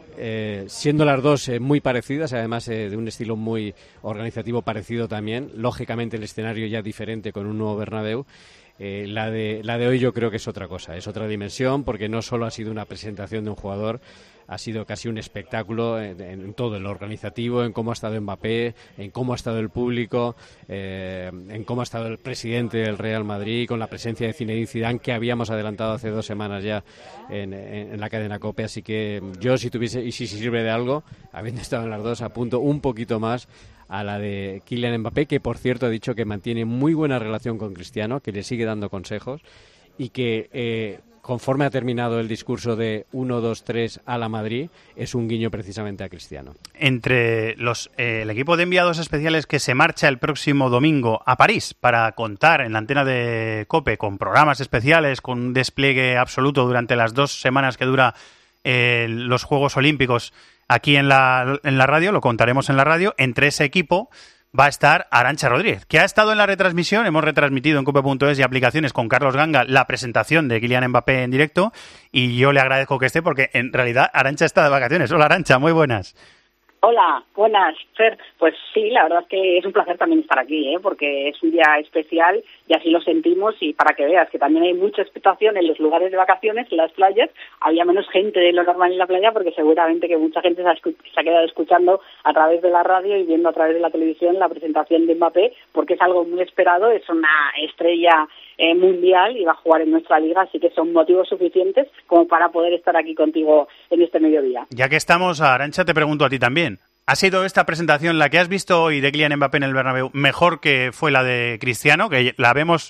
S14: eh, siendo las dos eh, muy parecidas, además eh, de un estilo muy organizativo parecido también, lógicamente el escenario ya diferente con un nuevo Bernabéu. Eh, la de la de hoy yo creo que es otra cosa, es otra dimensión, porque no solo ha sido una presentación de un jugador, ha sido casi un espectáculo en, en todo, en lo organizativo, en cómo ha estado Mbappé, en cómo ha estado el público, eh, en cómo ha estado el presidente del Real Madrid, con la presencia de Zinedine Zidane, que habíamos adelantado hace dos semanas ya en, en, en la cadena COPE. Así que yo, si tuviese, y si sirve de algo, habiendo estado en las dos, apunto un poquito más a la de Kylian Mbappé, que por cierto ha dicho que mantiene muy buena relación con Cristiano, que le sigue dando consejos y que eh, conforme ha terminado el discurso de uno dos tres a la Madrid, es un guiño precisamente a Cristiano.
S3: Entre los eh, el equipo de enviados especiales que se marcha el próximo domingo a París para contar en la antena de COPE con programas especiales, con un despliegue absoluto durante las dos semanas que dura eh, los Juegos Olímpicos aquí en la, en la radio, lo contaremos en la radio. Entre ese equipo va a estar Arantxa Rodríguez, que ha estado en la retransmisión. Hemos retransmitido en cope punto es y aplicaciones con Carlos Ganga la presentación de Kylian Mbappé en directo, y yo le agradezco que esté porque en realidad Arantxa está de vacaciones. Hola, Arantxa, muy buenas.
S15: Hola, buenas, Fer. Pues sí, la verdad es que es un placer también estar aquí, ¿eh? Porque es un día especial y así lo sentimos, y para que veas que también hay mucha expectación en los lugares de vacaciones, en las playas. Había menos gente de lo normal en la playa porque seguramente que mucha gente se ha, escu- se ha quedado escuchando a través de la radio y viendo a través de la televisión la presentación de Mbappé, porque es algo muy esperado, es una estrella eh, mundial y va a jugar en nuestra liga, así que son motivos suficientes como para poder estar aquí contigo en este mediodía.
S3: Ya que estamos, Arantxa, te pregunto a ti también. ¿Ha sido esta presentación, la que has visto hoy de Kylian Mbappé en el Bernabéu, mejor que fue la de Cristiano? Que la vemos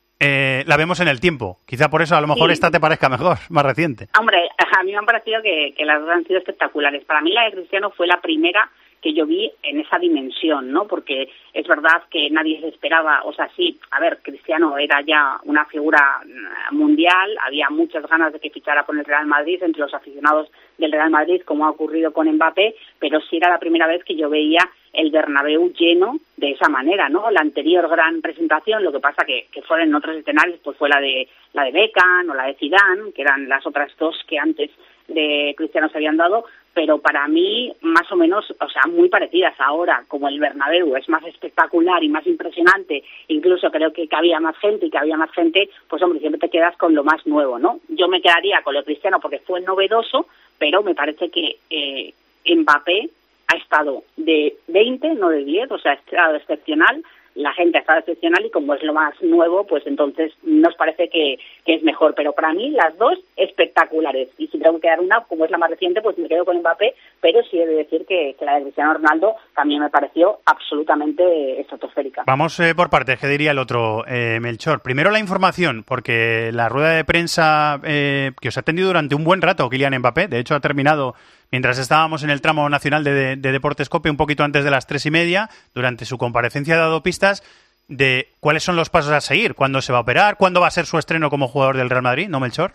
S3: eh, la vemos en el tiempo. Quizá por eso a lo mejor sí. Esta te parezca mejor, más reciente.
S15: Hombre, a mí me han parecido que, que las dos han sido espectaculares. Para mí la de Cristiano fue la primera que yo vi en esa dimensión, ¿no? Porque es verdad que nadie se esperaba, o sea, sí, a ver, Cristiano era ya una figura mundial, había muchas ganas de que fichara con el Real Madrid entre los aficionados del Real Madrid, como ha ocurrido con Mbappé, pero sí era la primera vez que yo veía el Bernabéu lleno de esa manera, ¿no? La anterior gran presentación, lo que pasa que, que fueron en otros escenarios, pues fue la de la de Beckham o la de Zidane, que eran las otras dos que antes de Cristiano se habían dado, pero para mí más o menos, o sea, muy parecidas. Ahora, como el Bernabéu es más espectacular y más impresionante, incluso creo que, que había más gente y que había más gente, pues hombre, siempre te quedas con lo más nuevo, ¿no? Yo me quedaría con lo Cristiano porque fue novedoso, pero me parece que eh, Mbappé ha estado de veinte, no de diez, o sea, ha estado excepcional. La gente ha estado excepcional y como es lo más nuevo, pues entonces nos parece que, que es mejor. Pero para mí las dos espectaculares. Y si tengo que dar una, como es la más reciente, pues me quedo con Mbappé, pero sí he de decir que, que la de Cristiano Ronaldo también me pareció absolutamente estratosférica.
S3: Vamos eh, por partes, ¿qué diría el otro, eh, Melchor? Primero la información, porque la rueda de prensa eh, que os ha atendido durante un buen rato Kylian Mbappé, de hecho ha terminado mientras estábamos en el tramo nacional de, de, de Deportes COPE, un poquito antes de las tres y media. Durante su comparecencia ha dado pistas de cuáles son los pasos a seguir, cuándo se va a operar, cuándo va a ser su estreno como jugador del Real Madrid, ¿no, Melchor?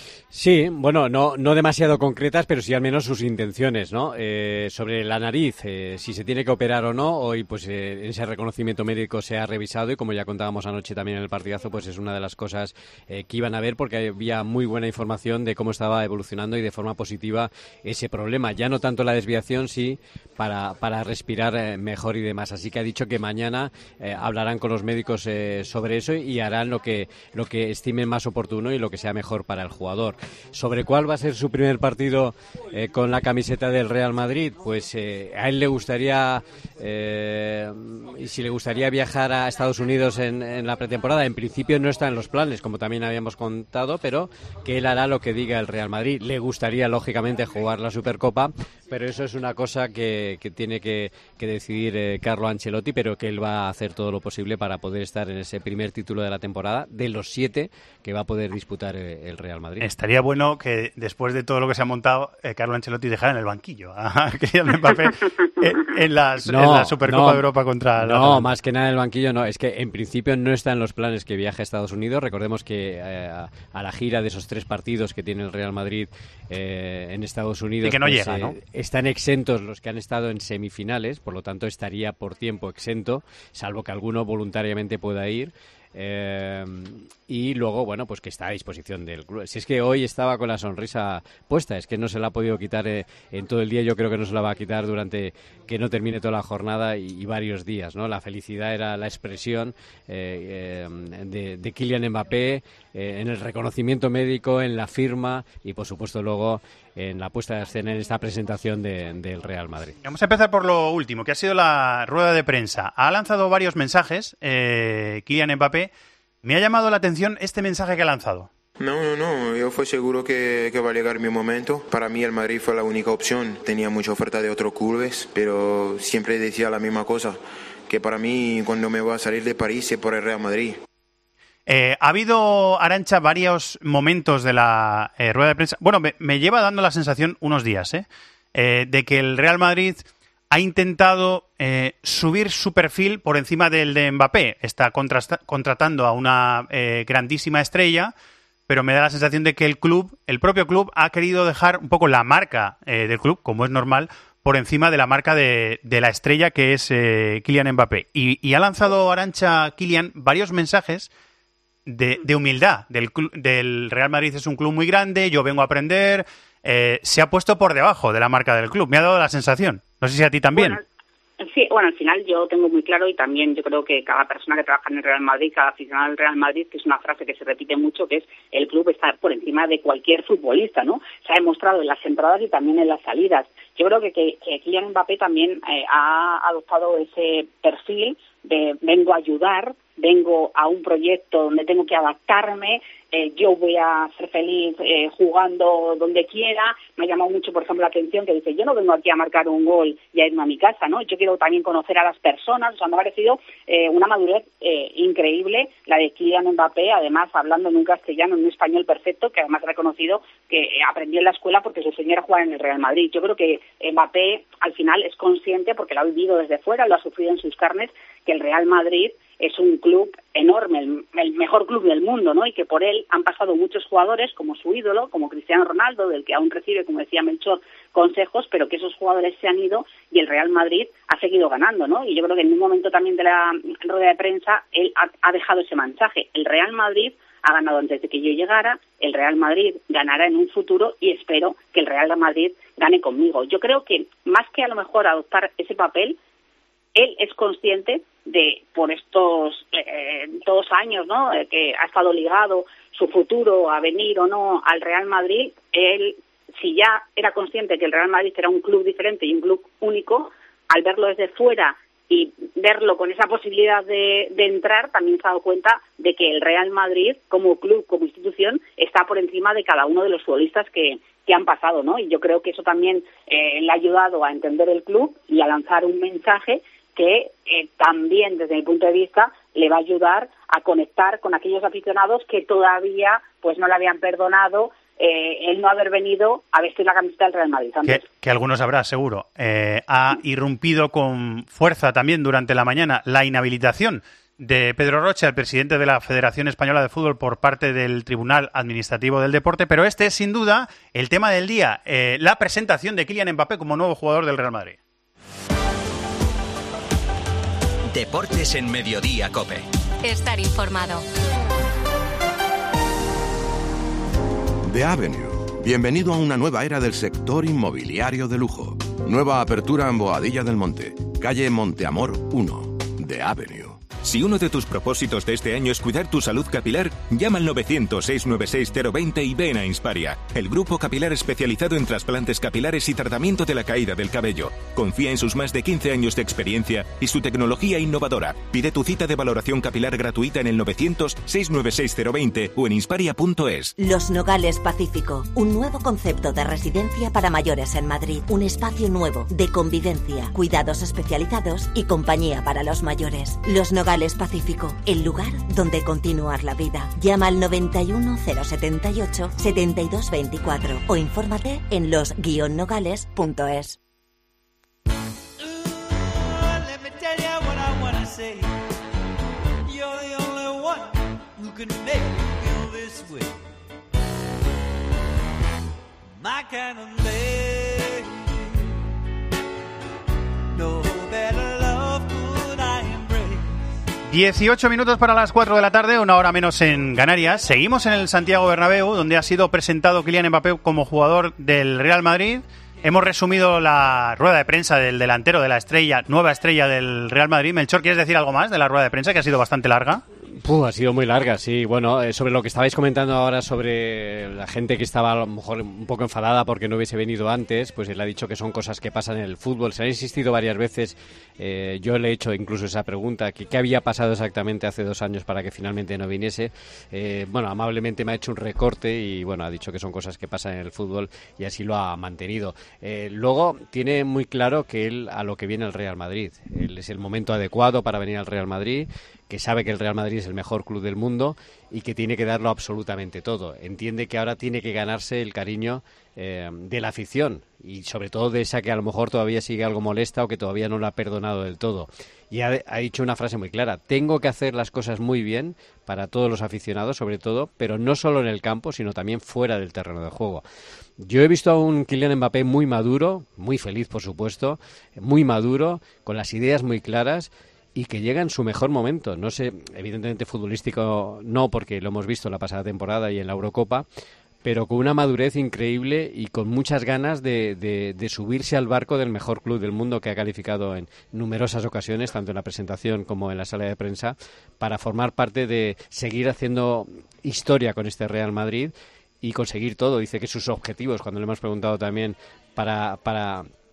S14: Sí, bueno, no, no demasiado concretas, pero sí al menos sus intenciones, ¿no? Eh, sobre la nariz, eh, si se tiene que operar o no, hoy pues eh, ese reconocimiento médico se ha revisado y como ya contábamos anoche también en el partidazo, pues es una de las cosas eh, que iban a ver porque había muy buena información de cómo estaba evolucionando y de forma positiva ese problema. Ya no tanto la desviación, sí, para, para respirar eh, mejor y demás. Así que ha dicho que mañana eh, hablarán con los médicos eh, sobre eso y harán lo que, lo que estimen más oportuno y lo que sea mejor para el jugador. Sobre cuál va a ser su primer partido eh, con la camiseta del Real Madrid, pues eh, a él le gustaría, eh, y si le gustaría viajar a Estados Unidos en, en la pretemporada, en principio no está en los planes, como también habíamos contado, pero que él hará lo que diga el Real Madrid. Le gustaría, lógicamente, jugar la Supercopa, pero eso es una cosa que, que tiene que, que decidir eh, Carlo Ancelotti, pero que él va a hacer todo lo posible para poder estar en ese primer título de la temporada, de los siete que va a poder disputar eh, el Real Madrid.
S3: Estaría bueno que después de todo lo que se ha montado, eh, Carlo Ancelotti dejara en el banquillo a Kylian Mbappé en, en, las,
S14: no,
S3: en la Supercopa
S14: no,
S3: de Europa contra la...
S14: No, más que nada en el banquillo no. Es que en principio no está en los planes que viaje a Estados Unidos. Recordemos que eh, a, a la gira de esos tres partidos que tiene el Real Madrid eh, en Estados Unidos,
S3: y que no
S14: pues,
S3: llega,
S14: eh,
S3: ¿no?
S14: Están exentos los que han estado en semifinales, por lo tanto estaría por tiempo exento, salvo que alguno voluntariamente pueda ir. Eh, y luego, bueno, pues que está a disposición del club. Si es que hoy estaba con la sonrisa puesta, es que no se la ha podido quitar eh, en todo el día. Yo creo que no se la va a quitar durante que no termine toda la jornada y, y varios días, ¿no? La felicidad era la expresión eh, eh, de, de Kylian Mbappé eh, en el reconocimiento médico, en la firma y, por supuesto, luego en la puesta de escena en esta presentación de, del Real Madrid.
S3: Vamos a empezar por lo último, que ha sido la rueda de prensa. Ha lanzado varios mensajes, eh, Kylian Mbappé. Me ha llamado la atención este mensaje que ha lanzado.
S4: No, no, no, yo fui seguro que, que va a llegar mi momento. Para mí el Madrid fue la única opción. Tenía mucha oferta de otros clubes, pero siempre decía la misma cosa, que para mí cuando me voy a salir de París es por el Real Madrid.
S3: Eh, ha habido, Arantxa, varios momentos de la eh, rueda de prensa. Bueno, me, me lleva dando la sensación unos días, ¿eh? Eh, de que el Real Madrid ha intentado eh, subir su perfil por encima del de Mbappé. Está contrasta- contratando a una eh, grandísima estrella, pero me da la sensación de que el club, el propio club, ha querido dejar un poco la marca eh, del club, como es normal, por encima de la marca de, de la estrella que es eh, Kylian Mbappé. Y, y ha lanzado, Arantxa, Kylian, varios mensajes De, de humildad, del, del Real Madrid es un club muy grande, yo vengo a aprender, eh, se ha puesto por debajo de la marca del club, me ha dado la sensación, no sé si a ti también.
S15: Bueno, sí, bueno, al final yo tengo muy claro y también yo creo que cada persona que trabaja en el Real Madrid, cada aficionado al Real Madrid, que es una frase que se repite mucho, que es el club está por encima de cualquier futbolista, ¿no? Se ha demostrado en las entradas y también en las salidas. Yo creo que, que, que Kylian Mbappé también eh, ha adoptado ese perfil de vengo a ayudar, vengo a un proyecto donde tengo que adaptarme, eh, yo voy a ser feliz eh, jugando donde quiera. Me ha llamado mucho, por ejemplo, la atención que dice, yo no vengo aquí a marcar un gol y a irme a mi casa, ¿no? Yo quiero también conocer a las personas. O sea, me ha parecido eh, una madurez eh, increíble la de Kylian Mbappé, además hablando en un castellano, en un español perfecto, que además ha reconocido que aprendió en la escuela porque su sueño era jugar en el Real Madrid. Yo creo que Mbappé al final es consciente, porque lo ha vivido desde fuera, lo ha sufrido en sus carnes, que el Real Madrid es un club enorme, el, el mejor club del mundo, ¿no? Y que por él han pasado muchos jugadores, como su ídolo, como Cristiano Ronaldo, del que aún recibe, como decía Melchor, consejos, pero que esos jugadores se han ido y el Real Madrid ha seguido ganando, ¿no? Y yo creo que en un momento también de la rueda de prensa él ha, ha dejado ese mensaje. El Real Madrid ha ganado antes de que yo llegara, el Real Madrid ganará en un futuro y espero que el Real Madrid gane conmigo. Yo creo que más que a lo mejor adoptar ese papel, él es consciente de, por estos eh, dos años, ¿no?, eh, que ha estado ligado su futuro a venir o no al Real Madrid, él, si ya era consciente que el Real Madrid era un club diferente y un club único, al verlo desde fuera y verlo con esa posibilidad de, de entrar, también se ha dado cuenta de que el Real Madrid, como club, como institución, está por encima de cada uno de los futbolistas que, que han pasado, ¿no? Y yo creo que eso también eh, le ha ayudado a entender el club y a lanzar un mensaje que eh, también, desde mi punto de vista, le va a ayudar a conectar con aquellos aficionados que todavía pues no le habían perdonado eh, el no haber venido a vestir la camiseta del Real Madrid antes.
S3: Que, que algunos habrá, seguro. Eh, ha irrumpido con fuerza también durante la mañana la inhabilitación de Pedro Rocha, el presidente de la Federación Española de Fútbol, por parte del Tribunal Administrativo del Deporte, pero este es sin duda el tema del día, eh, la presentación de Kylian Mbappé como nuevo jugador del Real Madrid.
S23: Deportes en Mediodía COPE.
S19: Estar informado.
S16: The Avenue. Bienvenido a una nueva era del sector inmobiliario de lujo. Nueva apertura en Boadilla del Monte, calle Monteamor uno. The Avenue.
S17: Si uno de tus propósitos de este año es cuidar tu salud capilar, llama al novecientos, seiscientos noventa y seis, cero veinte y ven a Insparia, el grupo capilar especializado en trasplantes capilares y tratamiento de la caída del cabello. Confía en sus más de quince años de experiencia y su tecnología innovadora. Pide tu cita de valoración capilar gratuita en el novecientos, seiscientos noventa y seis, cero veinte o en insparia punto es.
S18: Los Nogales Pacífico, un nuevo concepto de residencia para mayores en Madrid. Un espacio nuevo de convivencia, cuidados especializados y compañía para los mayores. Los Nogales Pacífico, el lugar donde continuar la vida. Llama al noventa y uno, cero setenta y ocho, setenta y dos veinticuatro o infórmate en los guion nogales punto es.
S3: dieciocho minutos para las cuatro de la tarde, una hora menos en Canarias. Seguimos en el Santiago Bernabéu, donde ha sido presentado Kylian Mbappé como jugador del Real Madrid. Hemos resumido la rueda de prensa del delantero, de la estrella, nueva estrella del Real Madrid. Melchor, ¿quieres decir algo más de la rueda de prensa, que ha sido bastante larga?
S14: Puh, ha sido muy larga, sí. Bueno, eh, sobre lo que estabais comentando ahora sobre la gente que estaba a lo mejor un poco enfadada porque no hubiese venido antes, pues él ha dicho que son cosas que pasan en el fútbol. Se ha insistido varias veces, eh, yo le he hecho incluso esa pregunta, que qué había pasado exactamente hace dos años para que finalmente no viniese. Eh, bueno, amablemente me ha hecho un recorte y bueno, ha dicho que son cosas que pasan en el fútbol y así lo ha mantenido. Eh, luego tiene muy claro que él a lo que viene al Real Madrid. Él es el momento adecuado para venir al Real Madrid, que sabe que el Real Madrid es el mejor club del mundo y que tiene que darlo absolutamente todo. Entiende que ahora tiene que ganarse el cariño eh, de la afición y sobre todo de esa que a lo mejor todavía sigue algo molesta o que todavía no lo ha perdonado del todo. Y ha, ha dicho una frase muy clara: tengo que hacer las cosas muy bien para todos los aficionados, sobre todo, pero no solo en el campo, sino también fuera del terreno de juego. Yo he visto a un Kylian Mbappé muy maduro, muy feliz, por supuesto, muy maduro, con las ideas muy claras, y que llega en su mejor momento. No sé, evidentemente futbolístico no, porque lo hemos visto la pasada temporada y en la Eurocopa, pero con una madurez increíble y con muchas ganas de, de, de subirse al barco del mejor club del mundo, que ha calificado en numerosas ocasiones, tanto en la presentación como en la sala de prensa, para formar parte de seguir haciendo historia con este Real Madrid y conseguir todo. Dice que sus objetivos, cuando le hemos preguntado también para... para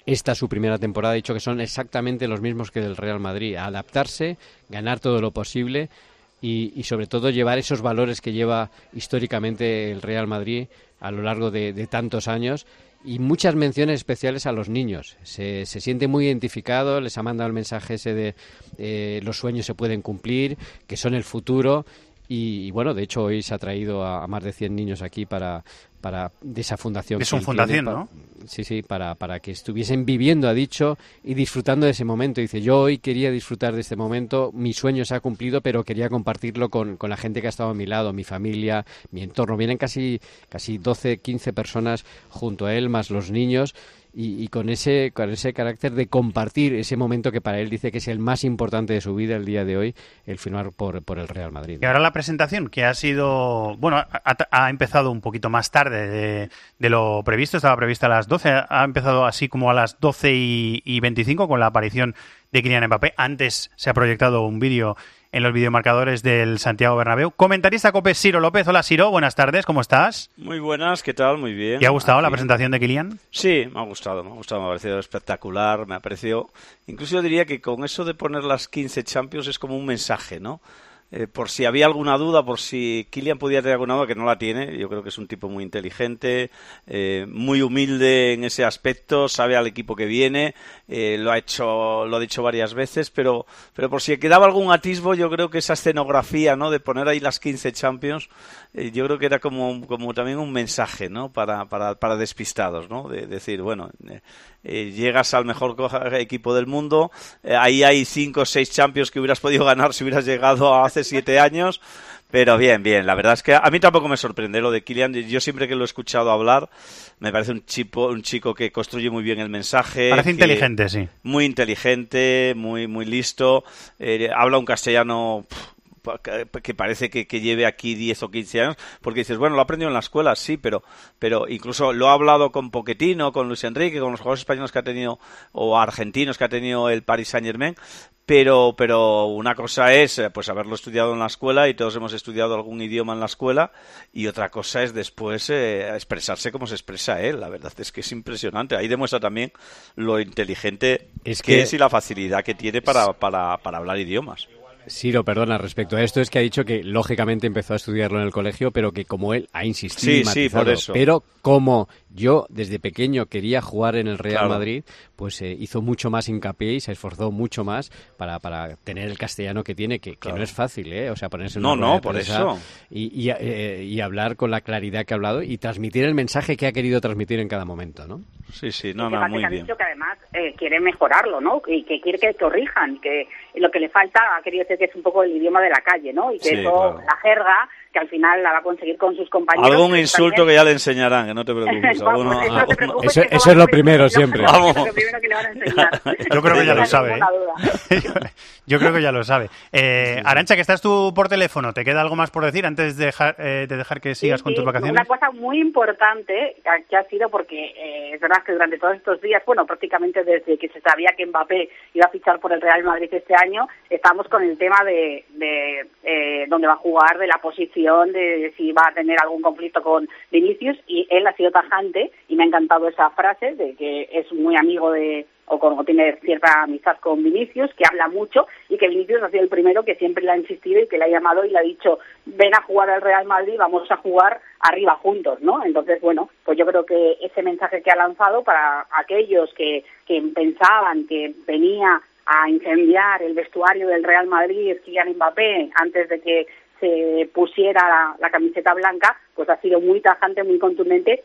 S14: esta su primera temporada, ha dicho que son exactamente los mismos que del Real Madrid, adaptarse, ganar todo lo posible y, y sobre todo llevar esos valores que lleva históricamente el Real Madrid a lo largo de, de tantos años. Y muchas menciones especiales a los niños. Se, se siente muy identificado, les ha mandado el mensaje ese de eh, los sueños se pueden cumplir, que son el futuro. Y, y bueno, de hecho hoy se ha traído a, a más de cien niños aquí para, para de esa fundación.
S3: Es su fundación,
S14: para,
S3: ¿no?
S14: Sí, sí, para, para que estuviesen viviendo, ha dicho, y disfrutando de ese momento. Dice, yo hoy quería disfrutar de este momento, mi sueño se ha cumplido, pero quería compartirlo con, con la gente que ha estado a mi lado, mi familia, mi entorno. Vienen casi, casi doce, quince personas junto a él, más los niños. Y, y con ese con ese carácter de compartir ese momento que para él dice que es el más importante de su vida el día de hoy, el firmar por, por el Real Madrid.
S3: Y ahora la presentación, que ha sido, bueno, ha, ha empezado un poquito más tarde de, de lo previsto, estaba prevista a las doce, ha empezado así como a las doce y veinticinco con la aparición de Kylian Mbappé. Antes se ha proyectado un vídeo en los videomarcadores del Santiago Bernabéu. Comentarista COPE, Ciro López. Hola, Ciro, buenas tardes, ¿cómo estás?
S1: Muy buenas, ¿qué tal? Muy bien.
S3: ¿Te ha gustado
S1: Aquí.
S3: la presentación de Kylian?
S1: Sí, me ha gustado, me ha gustado, me ha parecido espectacular, me ha parecido... Incluso yo diría que con eso de poner las quince Champions es como un mensaje, ¿no? Eh, por si había alguna duda, por si Kylian podía tener alguna duda, que no la tiene. Yo creo que es un tipo muy inteligente, eh, muy humilde en ese aspecto, sabe al equipo que viene, eh, lo ha hecho, lo ha dicho varias veces, pero, pero por si quedaba algún atisbo, yo creo que esa escenografía, ¿no?, de poner ahí las quince Champions, eh, yo creo que era como, como también un mensaje, ¿no?, para, para, para despistados, ¿no?, de decir, bueno, eh, eh, llegas al mejor equipo del mundo, eh, ahí hay cinco o seis Champions que hubieras podido ganar si hubieras llegado a hace siete años, pero bien, bien, la verdad es que a mí tampoco me sorprende lo de Kylian. Yo siempre que lo he escuchado hablar me parece un chico, un chico que construye muy bien el mensaje.
S3: Parece inteligente, sí.
S1: Muy inteligente, muy, muy listo, eh, habla un castellano... Pff, que parece que, que lleve aquí diez o quince años, porque dices, bueno, lo ha aprendido en la escuela, sí, pero pero incluso lo ha hablado con Pochettino, con Luis Enrique, con los jugadores españoles que ha tenido, o argentinos que ha tenido el Paris Saint-Germain, pero pero una cosa es pues haberlo estudiado en la escuela, y todos hemos estudiado algún idioma en la escuela, y otra cosa es después eh, expresarse como se expresa él. La verdad es que es impresionante. Ahí demuestra también lo inteligente
S14: es
S1: que,
S14: que
S1: es y la facilidad que tiene para, para, para hablar idiomas.
S14: Ciro, perdona, respecto a esto es que ha dicho que lógicamente empezó a estudiarlo en el colegio, pero que como él ha insistido
S1: sí,
S14: y matizado,
S1: sí, por eso.
S14: Pero como yo desde pequeño quería jugar en el Real
S1: Claro.
S14: Madrid, pues eh, hizo mucho más hincapié y se esforzó mucho más para, para tener el castellano que tiene, que, que
S1: Claro.
S14: no es fácil, ¿eh? O sea, ponerse en
S1: No,
S14: una
S1: no,
S14: rueda de
S1: por
S14: prensa
S1: eso.
S14: Y, y, eh, y hablar con la claridad que ha hablado y transmitir el mensaje que ha querido transmitir en cada momento, ¿no?
S1: Sí, sí, no,
S15: Y
S1: no,
S15: fíjate
S1: muy
S15: que ha
S1: bien.
S15: dicho que además eh, quiere mejorarlo, ¿no? Y que quiere que corrijan, que lo que le falta, ha querido decir que es un poco el idioma de la calle, ¿no? Y que
S1: Sí,
S15: eso,
S1: claro.
S15: la jerga, que al final la va a conseguir con sus compañeros.
S1: Algún
S15: pero
S1: insulto
S15: también-
S1: que ya le enseñarán, que no te preocupes.
S15: Vamos,
S1: alguno-
S15: eso no te preocupes,
S14: Eso,
S15: que
S14: eso
S15: va
S14: es lo
S15: a ser
S14: primero
S15: lo
S14: siempre.
S15: primero-
S1: Vamos.
S15: lo primero que le van a enseñar.
S3: Yo creo que ya lo
S15: No
S3: sabe,
S15: tengo
S3: ¿eh?
S15: ninguna duda.
S3: Yo creo que ya lo sabe. Eh, Arantxa, que estás tú por teléfono, ¿te queda algo más por decir antes de dejar, eh, de, dejar que sigas
S15: Sí,
S3: con
S15: sí,
S3: tus vacaciones?
S15: Una cosa muy importante que- que ha sido porque eh, es verdad que durante todos estos días, bueno, prácticamente desde que se sabía que Mbappé iba a fichar por el Real Madrid este año, estamos con el tema de, de eh, dónde va a jugar, de la posición, de si va a tener algún conflicto con Vinicius, y él ha sido tajante y me ha encantado esa frase de que es muy amigo de o como tiene cierta amistad con Vinicius, que habla mucho, y que Vinicius ha sido el primero que siempre le ha insistido y que le ha llamado y le ha dicho, ven a jugar al Real Madrid, vamos a jugar arriba juntos, ¿no? Entonces, bueno, pues yo creo que ese mensaje que ha lanzado para aquellos que, que pensaban que venía a incendiar el vestuario del Real Madrid, Kylian Mbappé, antes de que se pusiera la, la camiseta blanca, pues ha sido muy tajante, muy contundente,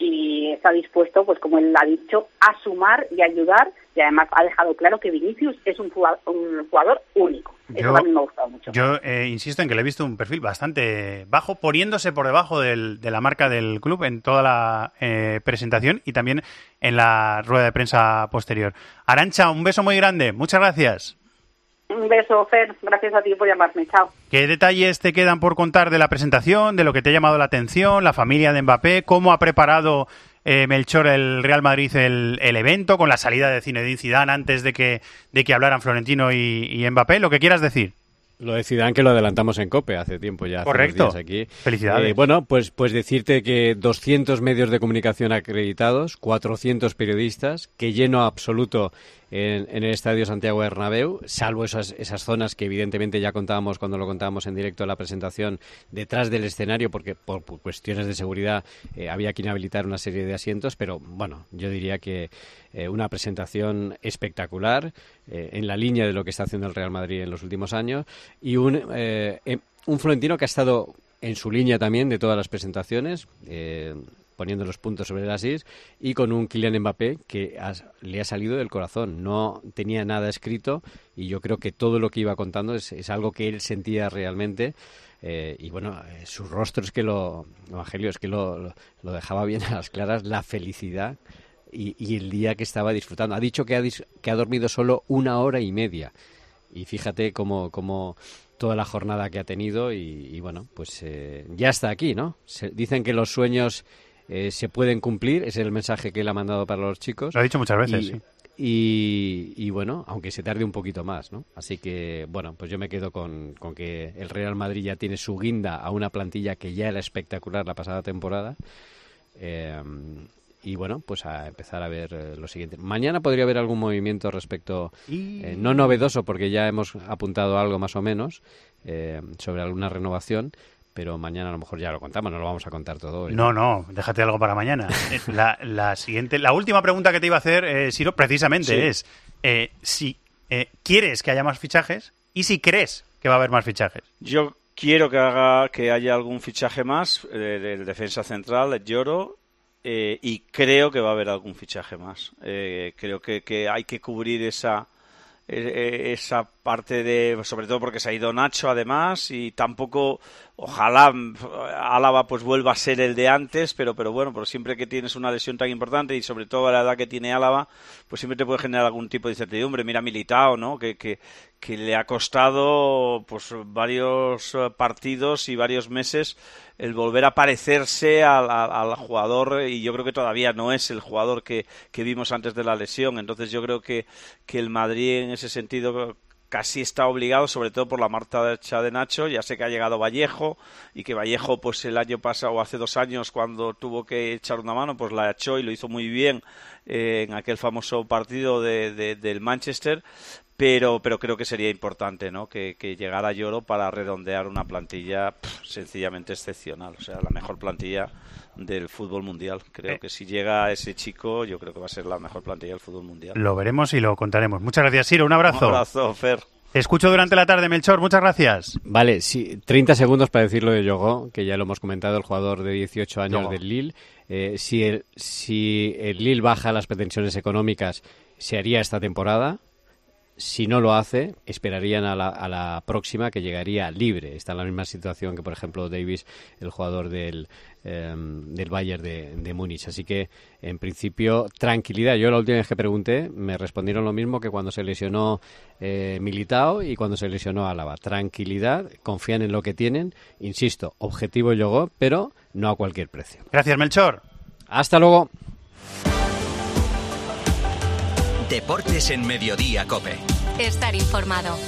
S15: y está dispuesto, pues como él ha dicho, a sumar y ayudar, y además ha dejado claro que Vinicius es un jugador, un jugador único. Eso
S3: Yo-
S15: también me ha gustado mucho.
S3: Yo eh, insisto en que le he visto un perfil bastante bajo, poniéndose por debajo del- de la marca del club en toda la eh, presentación y también en la rueda de prensa posterior. Arantxa, un beso muy grande. Muchas gracias.
S15: Un beso, Fer. Gracias a ti por llamarme. Chao.
S3: ¿Qué detalles te quedan por contar de la presentación, de lo que te ha llamado la atención, la familia de Mbappé, cómo ha preparado eh, Melchor el Real Madrid el, el evento, con la salida de Zinedine Zidane antes de que, de que hablaran Florentino y, y Mbappé? Lo que quieras decir.
S14: Lo de Zidane, que lo adelantamos en COPE hace tiempo ya.
S3: Correcto.
S14: Hace unos días aquí.
S3: Felicidades.
S14: Eh, bueno, pues, pues decirte que doscientos medios de comunicación acreditados, cuatrocientos periodistas, que lleno absoluto en, en el Estadio Santiago Bernabéu, salvo esas, esas zonas que evidentemente ya contábamos cuando lo contábamos en directo en la presentación, detrás del escenario, porque por, por cuestiones de seguridad eh, había que inhabilitar una serie de asientos, pero bueno, yo diría que eh, una presentación espectacular, eh, en la línea de lo que está haciendo el Real Madrid en los últimos años, y un, eh, un Florentino que ha estado en su línea también de todas las presentaciones, eh, poniendo los puntos sobre las is, y con un Kylian Mbappé que ha, le ha salido del corazón. No tenía nada escrito y yo creo que todo lo que iba contando es, es algo que él sentía realmente. Eh, y bueno, eh, su rostro es que lo, Evangelio, es que lo, lo, lo dejaba bien a las claras, la felicidad y, y el día que estaba disfrutando. Ha dicho que ha, dis, que ha dormido solo una hora y media. Y fíjate cómo, cómo toda la jornada que ha tenido y, y bueno, pues eh, ya está aquí, ¿no? Se, dicen que los sueños eh, se pueden cumplir, ese es el mensaje que él ha mandado para los chicos.
S3: Lo ha dicho muchas veces,
S14: y,
S3: sí.
S14: Y, y bueno, aunque se tarde un poquito más, ¿no? Así que, bueno, pues yo me quedo con, con que el Real Madrid ya tiene su guinda a una plantilla que ya era espectacular la pasada temporada. Eh, Y bueno, pues a empezar a ver eh, lo siguiente. Mañana podría haber algún movimiento respecto, eh, no novedoso, porque ya hemos apuntado algo más o menos eh, sobre alguna renovación, pero mañana a lo mejor ya lo contamos, no lo vamos a contar todo hoy.
S3: No, no, déjate algo para mañana. La, la siguiente, la última pregunta que te iba a hacer, eh, Siro, precisamente sí. es eh, si eh, quieres que haya más fichajes y si crees que va a haber más fichajes.
S1: Yo quiero que haga que haya algún fichaje más eh, del defensa central, el Lloro. Eh, y creo que va a haber algún fichaje más. Eh, creo que, que hay que cubrir esa eh, esa parte de, sobre todo porque se ha ido Nacho además, y tampoco, ojalá Álava pues vuelva a ser el de antes, pero pero bueno, pero siempre que tienes una lesión tan importante y sobre todo a la edad que tiene Álava, pues siempre te puede generar algún tipo de incertidumbre. Mira Militao, ¿no? Que, que, que le ha costado pues varios partidos y varios meses el volver a parecerse al, al, al jugador, y yo creo que todavía no es el jugador que, que vimos antes de la lesión. Entonces yo creo que, que el Madrid en ese sentido casi está obligado, sobre todo por la marcha de Nacho. Ya sé que ha llegado Vallejo y que Vallejo pues el año pasado o hace dos años cuando tuvo que echar una mano pues la echó y lo hizo muy bien eh, en aquel famoso partido de, de, del Manchester. Pero, pero creo que sería importante, ¿no? Que, que llegara Lloro para redondear una plantilla pff, sencillamente excepcional. O sea, la mejor plantilla del fútbol mundial. Creo eh. que si llega ese chico, yo creo que va a ser la mejor plantilla del fútbol mundial.
S3: Lo veremos y lo contaremos. Muchas gracias, Siro. Un abrazo.
S1: Un abrazo, Fer.
S3: Te escucho durante la tarde, Melchor. Muchas gracias.
S14: Vale, sí, treinta segundos para decirlo de Yogo, que ya lo hemos comentado, el jugador de dieciocho años Yogo. del Lille. Eh, si, el, si el Lille baja las pretensiones económicas, se haría esta temporada. Si no lo hace, esperarían a la, a la próxima, que llegaría libre. Está en la misma situación que, por ejemplo, Davis, el jugador del, eh, del Bayern de, de Múnich. Así que, en principio, tranquilidad. Yo la última vez que pregunté, me respondieron lo mismo que cuando se lesionó eh, Militao y cuando se lesionó Álava. Tranquilidad, confían en lo que tienen. Insisto, objetivo Yogo, pero no a cualquier precio.
S3: Gracias, Melchor.
S14: Hasta luego.
S23: Deportes en Mediodía COPE.
S19: Estar informado.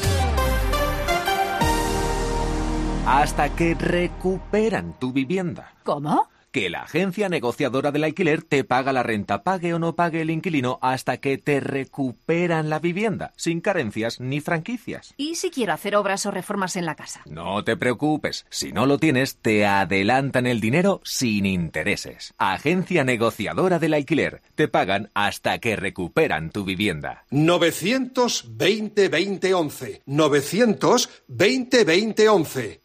S2: Hasta que recuperan tu vivienda.
S11: ¿Cómo?
S2: Que la agencia negociadora del alquiler te paga la renta, pague o no pague el inquilino, hasta que te recuperan la vivienda, sin carencias ni franquicias.
S11: ¿Y si quiero hacer obras o reformas en la casa?
S2: No te preocupes, si no lo tienes, te adelantan el dinero sin intereses. Agencia negociadora del alquiler, te pagan hasta que recuperan tu vivienda.
S20: novecientos veinte veinte once. novecientos veinte veinte once.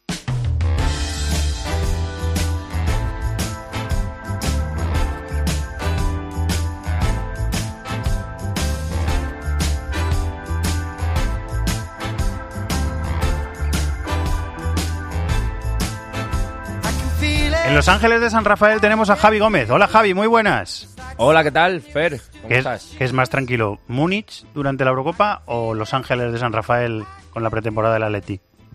S3: En Los Ángeles de San Rafael tenemos a Javi Gómez. Hola, Javi, muy buenas.
S21: Hola, ¿qué tal, Fer? ¿Cómo
S3: ¿Qué
S21: estás?
S3: Es, ¿Qué es más tranquilo, Múnich durante la Eurocopa o Los Ángeles de San Rafael con la pretemporada del Atleti?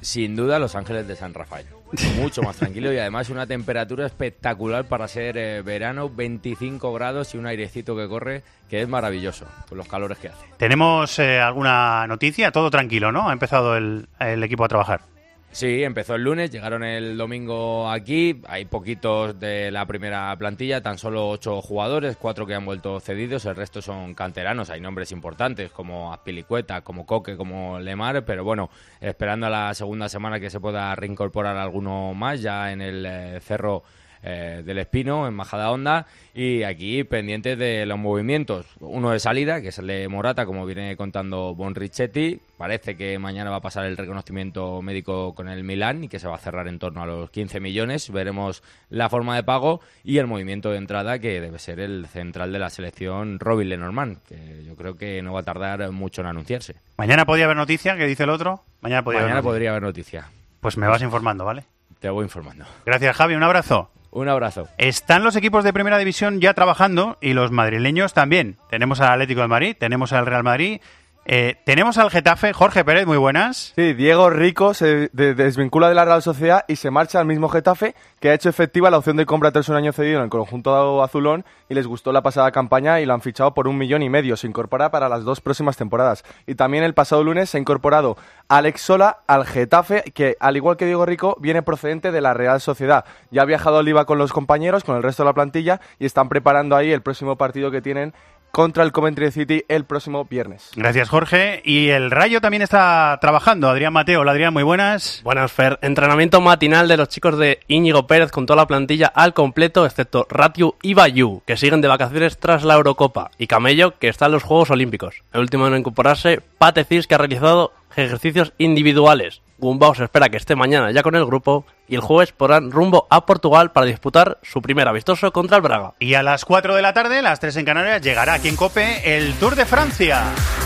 S21: Sin duda, Los Ángeles de San Rafael. Mucho más tranquilo y además una temperatura espectacular para ser eh, verano, veinticinco grados y un airecito que corre, que es maravilloso, con los calores que hace.
S3: ¿Tenemos eh, alguna noticia? Todo tranquilo, ¿no? Ha empezado el, el equipo a trabajar.
S21: Sí, empezó el lunes, llegaron el domingo aquí, hay poquitos de la primera plantilla, tan solo ocho jugadores, cuatro que han vuelto cedidos, el resto son canteranos, hay nombres importantes como Azpilicueta, como Coque, como Lemar, pero bueno, esperando a la segunda semana que se pueda reincorporar alguno más ya en el eh, Cerro eh, del Espino, en Majadahonda, y aquí pendientes de los movimientos, uno de salida, que es el de Morata, como viene contando Bon Richetti. Parece que mañana va a pasar el reconocimiento médico con el Milán y que se va a cerrar en torno a los quince millones. Veremos la forma de pago y el movimiento de entrada, que debe ser el central de la selección, Robin Lenormand, que yo creo que no va a tardar mucho en anunciarse.
S3: ¿Mañana podría haber noticia? ¿Qué dice el otro? Mañana, podría,
S21: mañana
S3: haber
S21: podría haber noticia.
S3: Pues me vas informando, ¿vale?
S21: Te voy informando.
S3: Gracias, Javi. Un abrazo.
S21: Un abrazo.
S3: Están los equipos de Primera División ya trabajando y los madrileños también. Tenemos al Atlético de Madrid, tenemos al Real Madrid, eh, tenemos al Getafe. Jorge Pérez, muy buenas.
S5: Sí, Diego Rico se de- desvincula de la Real Sociedad y se marcha al mismo Getafe, que ha hecho efectiva la opción de compra tras un año cedido en el conjunto azulón y les gustó la pasada campaña y lo han fichado por un millón y medio. Se incorpora para las dos próximas temporadas. Y también el pasado lunes se ha incorporado Alex Sola al Getafe, que al igual que Diego Rico viene procedente de la Real Sociedad. Ya ha viajado a Oliva con los compañeros, con el resto de la plantilla, y están preparando ahí el próximo partido que tienen contra el Coventry City el próximo viernes.
S3: Gracias, Jorge. Y el Rayo también está trabajando. Adrián Mateo. Hola, Adrián, muy buenas.
S6: Buenas, Fer. Entrenamiento matinal de los chicos de Íñigo Pérez con toda la plantilla al completo, excepto Ratiu y Bayú, que siguen de vacaciones tras la Eurocopa, y Camello, que está en los Juegos Olímpicos. El último en incorporarse, Pate Cis, que ha realizado ejercicios individuales. Gumbau se espera que esté mañana ya con el grupo y el jueves podrán rumbo a Portugal para disputar su primer amistoso contra el Braga.
S3: Y a las cuatro de la tarde, las tres en Canarias, llegará aquí en COPE el Tour de Francia.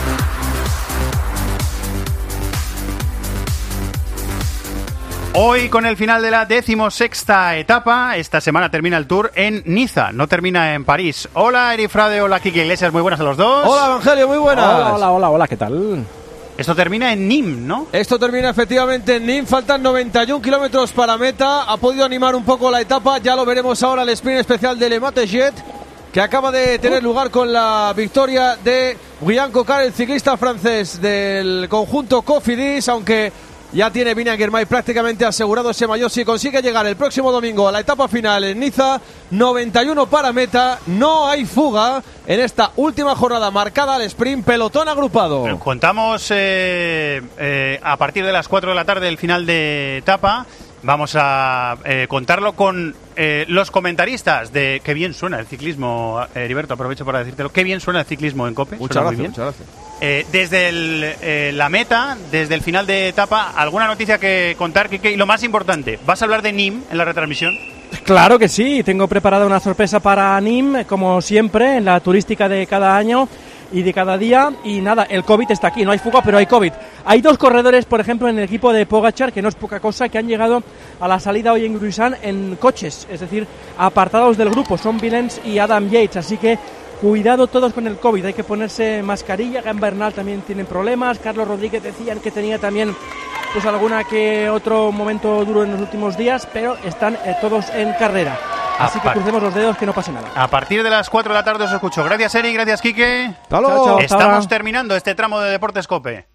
S3: Hoy con el final de la decimosexta etapa, esta semana termina el Tour en Niza, no termina en París. Hola Erifrade, hola Kike Iglesias, muy buenas a los dos.
S7: Hola Evangelio, muy buenas. Hola, hola, hola, hola, ¿qué tal?
S3: Esto termina en Nîmes, ¿no?
S7: Esto termina efectivamente en Nîmes, faltan noventa y un kilómetros para meta, ha podido animar un poco la etapa, ya lo veremos ahora el sprint especial de Le Matejet, que acaba de tener lugar con la victoria de Guillaume Coquard, el ciclista francés del conjunto Cofidis, aunque ya tiene Vina Girmay prácticamente asegurado ese maillot. Si consigue llegar el próximo domingo a la etapa final en Niza, noventa y uno para meta, no hay fuga en esta última jornada marcada al sprint, pelotón agrupado.
S3: Contamos eh, eh, a partir de las cuatro de la tarde el final de etapa. Vamos a eh, contarlo con eh, los comentaristas de... Qué bien suena el ciclismo, Heriberto, aprovecho para decírtelo. Qué bien suena el ciclismo en COPE.
S7: Muchas gracias, muchas gracias.
S3: Eh, desde el, eh, la meta, desde el final de etapa, ¿alguna noticia que contar, Kike? Y lo más importante, ¿vas a hablar de Nîmes en la retransmisión?
S7: Claro que sí, tengo preparada una sorpresa para Nîmes, como siempre, en la turística de cada año y de cada día. Y nada, el COVID está aquí, no hay fuga, pero hay COVID. Hay dos corredores, por ejemplo, en el equipo de Pogačar, que no es poca cosa, que han llegado a la salida hoy en Gruisán en coches, es decir, apartados del grupo. Son Villens y Adam Yates, así que cuidado todos con el COVID, hay que ponerse mascarilla. Gan Bernal también tiene problemas, Carlos Rodríguez decían que tenía también pues alguna que otro momento duro en los últimos días, pero están eh, todos en carrera. Así que crucemos los dedos que no pase nada.
S3: A partir de las cuatro de la tarde os escucho. Gracias, Eri, gracias, Quique.
S7: Hasta luego. Chao, chao,
S3: Estamos
S7: hasta
S3: terminando este tramo de Deportes COPE.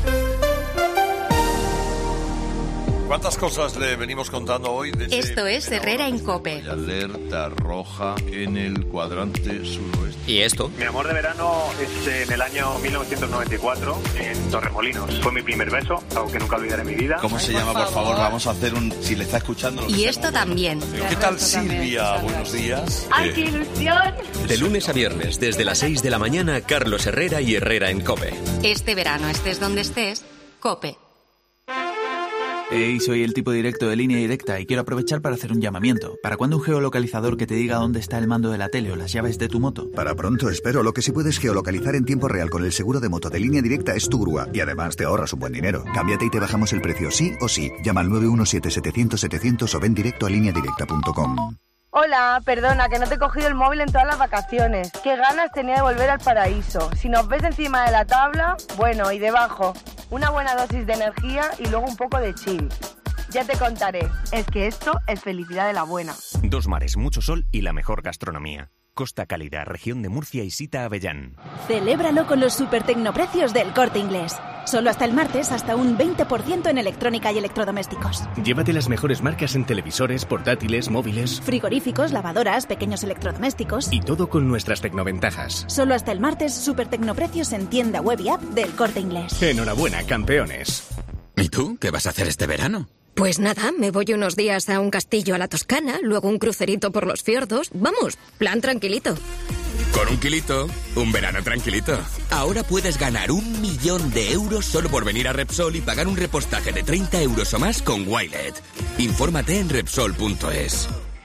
S22: ¿Cuántas cosas le venimos contando hoy? Desde
S19: Esto es Herrera en COPE.
S22: Alerta roja en el cuadrante suroeste.
S24: ¿Y esto?
S25: Mi amor de verano es en el año mil novecientos noventa y cuatro en Torremolinos. Fue mi primer beso, algo que nunca olvidaré en mi vida.
S22: ¿Cómo se llama, por favor? Vamos a hacer un... Si le está escuchando...
S19: Y esto también.
S22: ¿Qué tal, Silvia? Buenos días.
S19: ¡Ay, qué ilusión!
S23: De lunes a viernes, desde las seis de la mañana, Carlos Herrera y Herrera en COPE.
S19: Este verano, estés donde estés, COPE.
S26: Hey, soy el tipo directo de Línea Directa y quiero aprovechar para hacer un llamamiento. ¿Para cuándo un geolocalizador que te diga dónde está el mando de la tele o las llaves de tu moto?
S28: Para pronto, espero. Lo que sí puedes geolocalizar en tiempo real con el seguro de moto de Línea Directa es tu grúa. Y además te ahorras un buen dinero. Cámbiate y te bajamos el precio sí o sí. Llama al nueve uno siete setecientos setecientos o ven directo a línea directa punto com.
S29: Hola, perdona, que no te he cogido el móvil en todas las vacaciones. Qué ganas tenía de volver al paraíso. Si nos ves encima de la tabla, bueno, y debajo. una buena dosis de energía y luego un poco de chill. Ya te contaré, es que esto es felicidad de la buena.
S4: Dos mares, mucho sol y la mejor gastronomía. Costa Cálida, región de Murcia y Sita Avellán.
S8: Celébralo con los super tecnoprecios del Corte Inglés. Solo hasta el martes, hasta un veinte por ciento en electrónica y electrodomésticos.
S4: Llévate las mejores marcas en televisores, portátiles, móviles,
S8: frigoríficos, lavadoras, pequeños electrodomésticos.
S4: Y todo con nuestras tecnoventajas.
S8: Solo hasta el martes, super tecnoprecios en tienda web y app del Corte Inglés.
S4: Enhorabuena, campeones.
S9: ¿Y tú? ¿Qué vas a hacer este verano?
S10: Pues nada, me voy unos días a un castillo a la Toscana, luego un crucerito por los fiordos. Vamos, plan tranquilito.
S9: Con un kilito, un verano tranquilito. Ahora puedes ganar un millón de euros solo por venir a Repsol y pagar un repostaje de treinta euros o más con Wilet. Infórmate en Repsol punto es.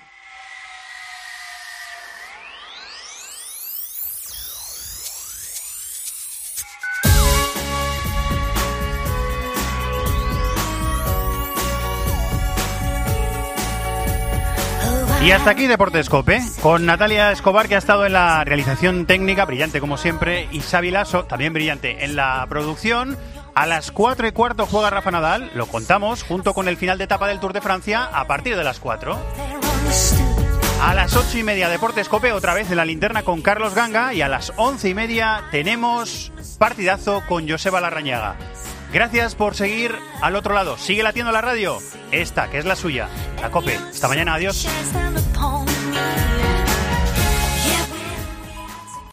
S3: Y hasta aquí Deportes Cope, con Natalia Escobar, que ha estado en la realización técnica, brillante como siempre, y Xavi Lasso, también brillante en la producción. A las cuatro y cuarto juega Rafa Nadal, lo contamos, junto con el final de etapa del Tour de Francia, a partir de las cuatro. A las ocho y media Deportes Cope, otra vez en la linterna con Carlos Ganga, y a las once y media tenemos partidazo con Joseba Larrañaga. Gracias por seguir al otro lado. Sigue latiendo la radio, esta que es la suya, la Cope. Hasta mañana, adiós.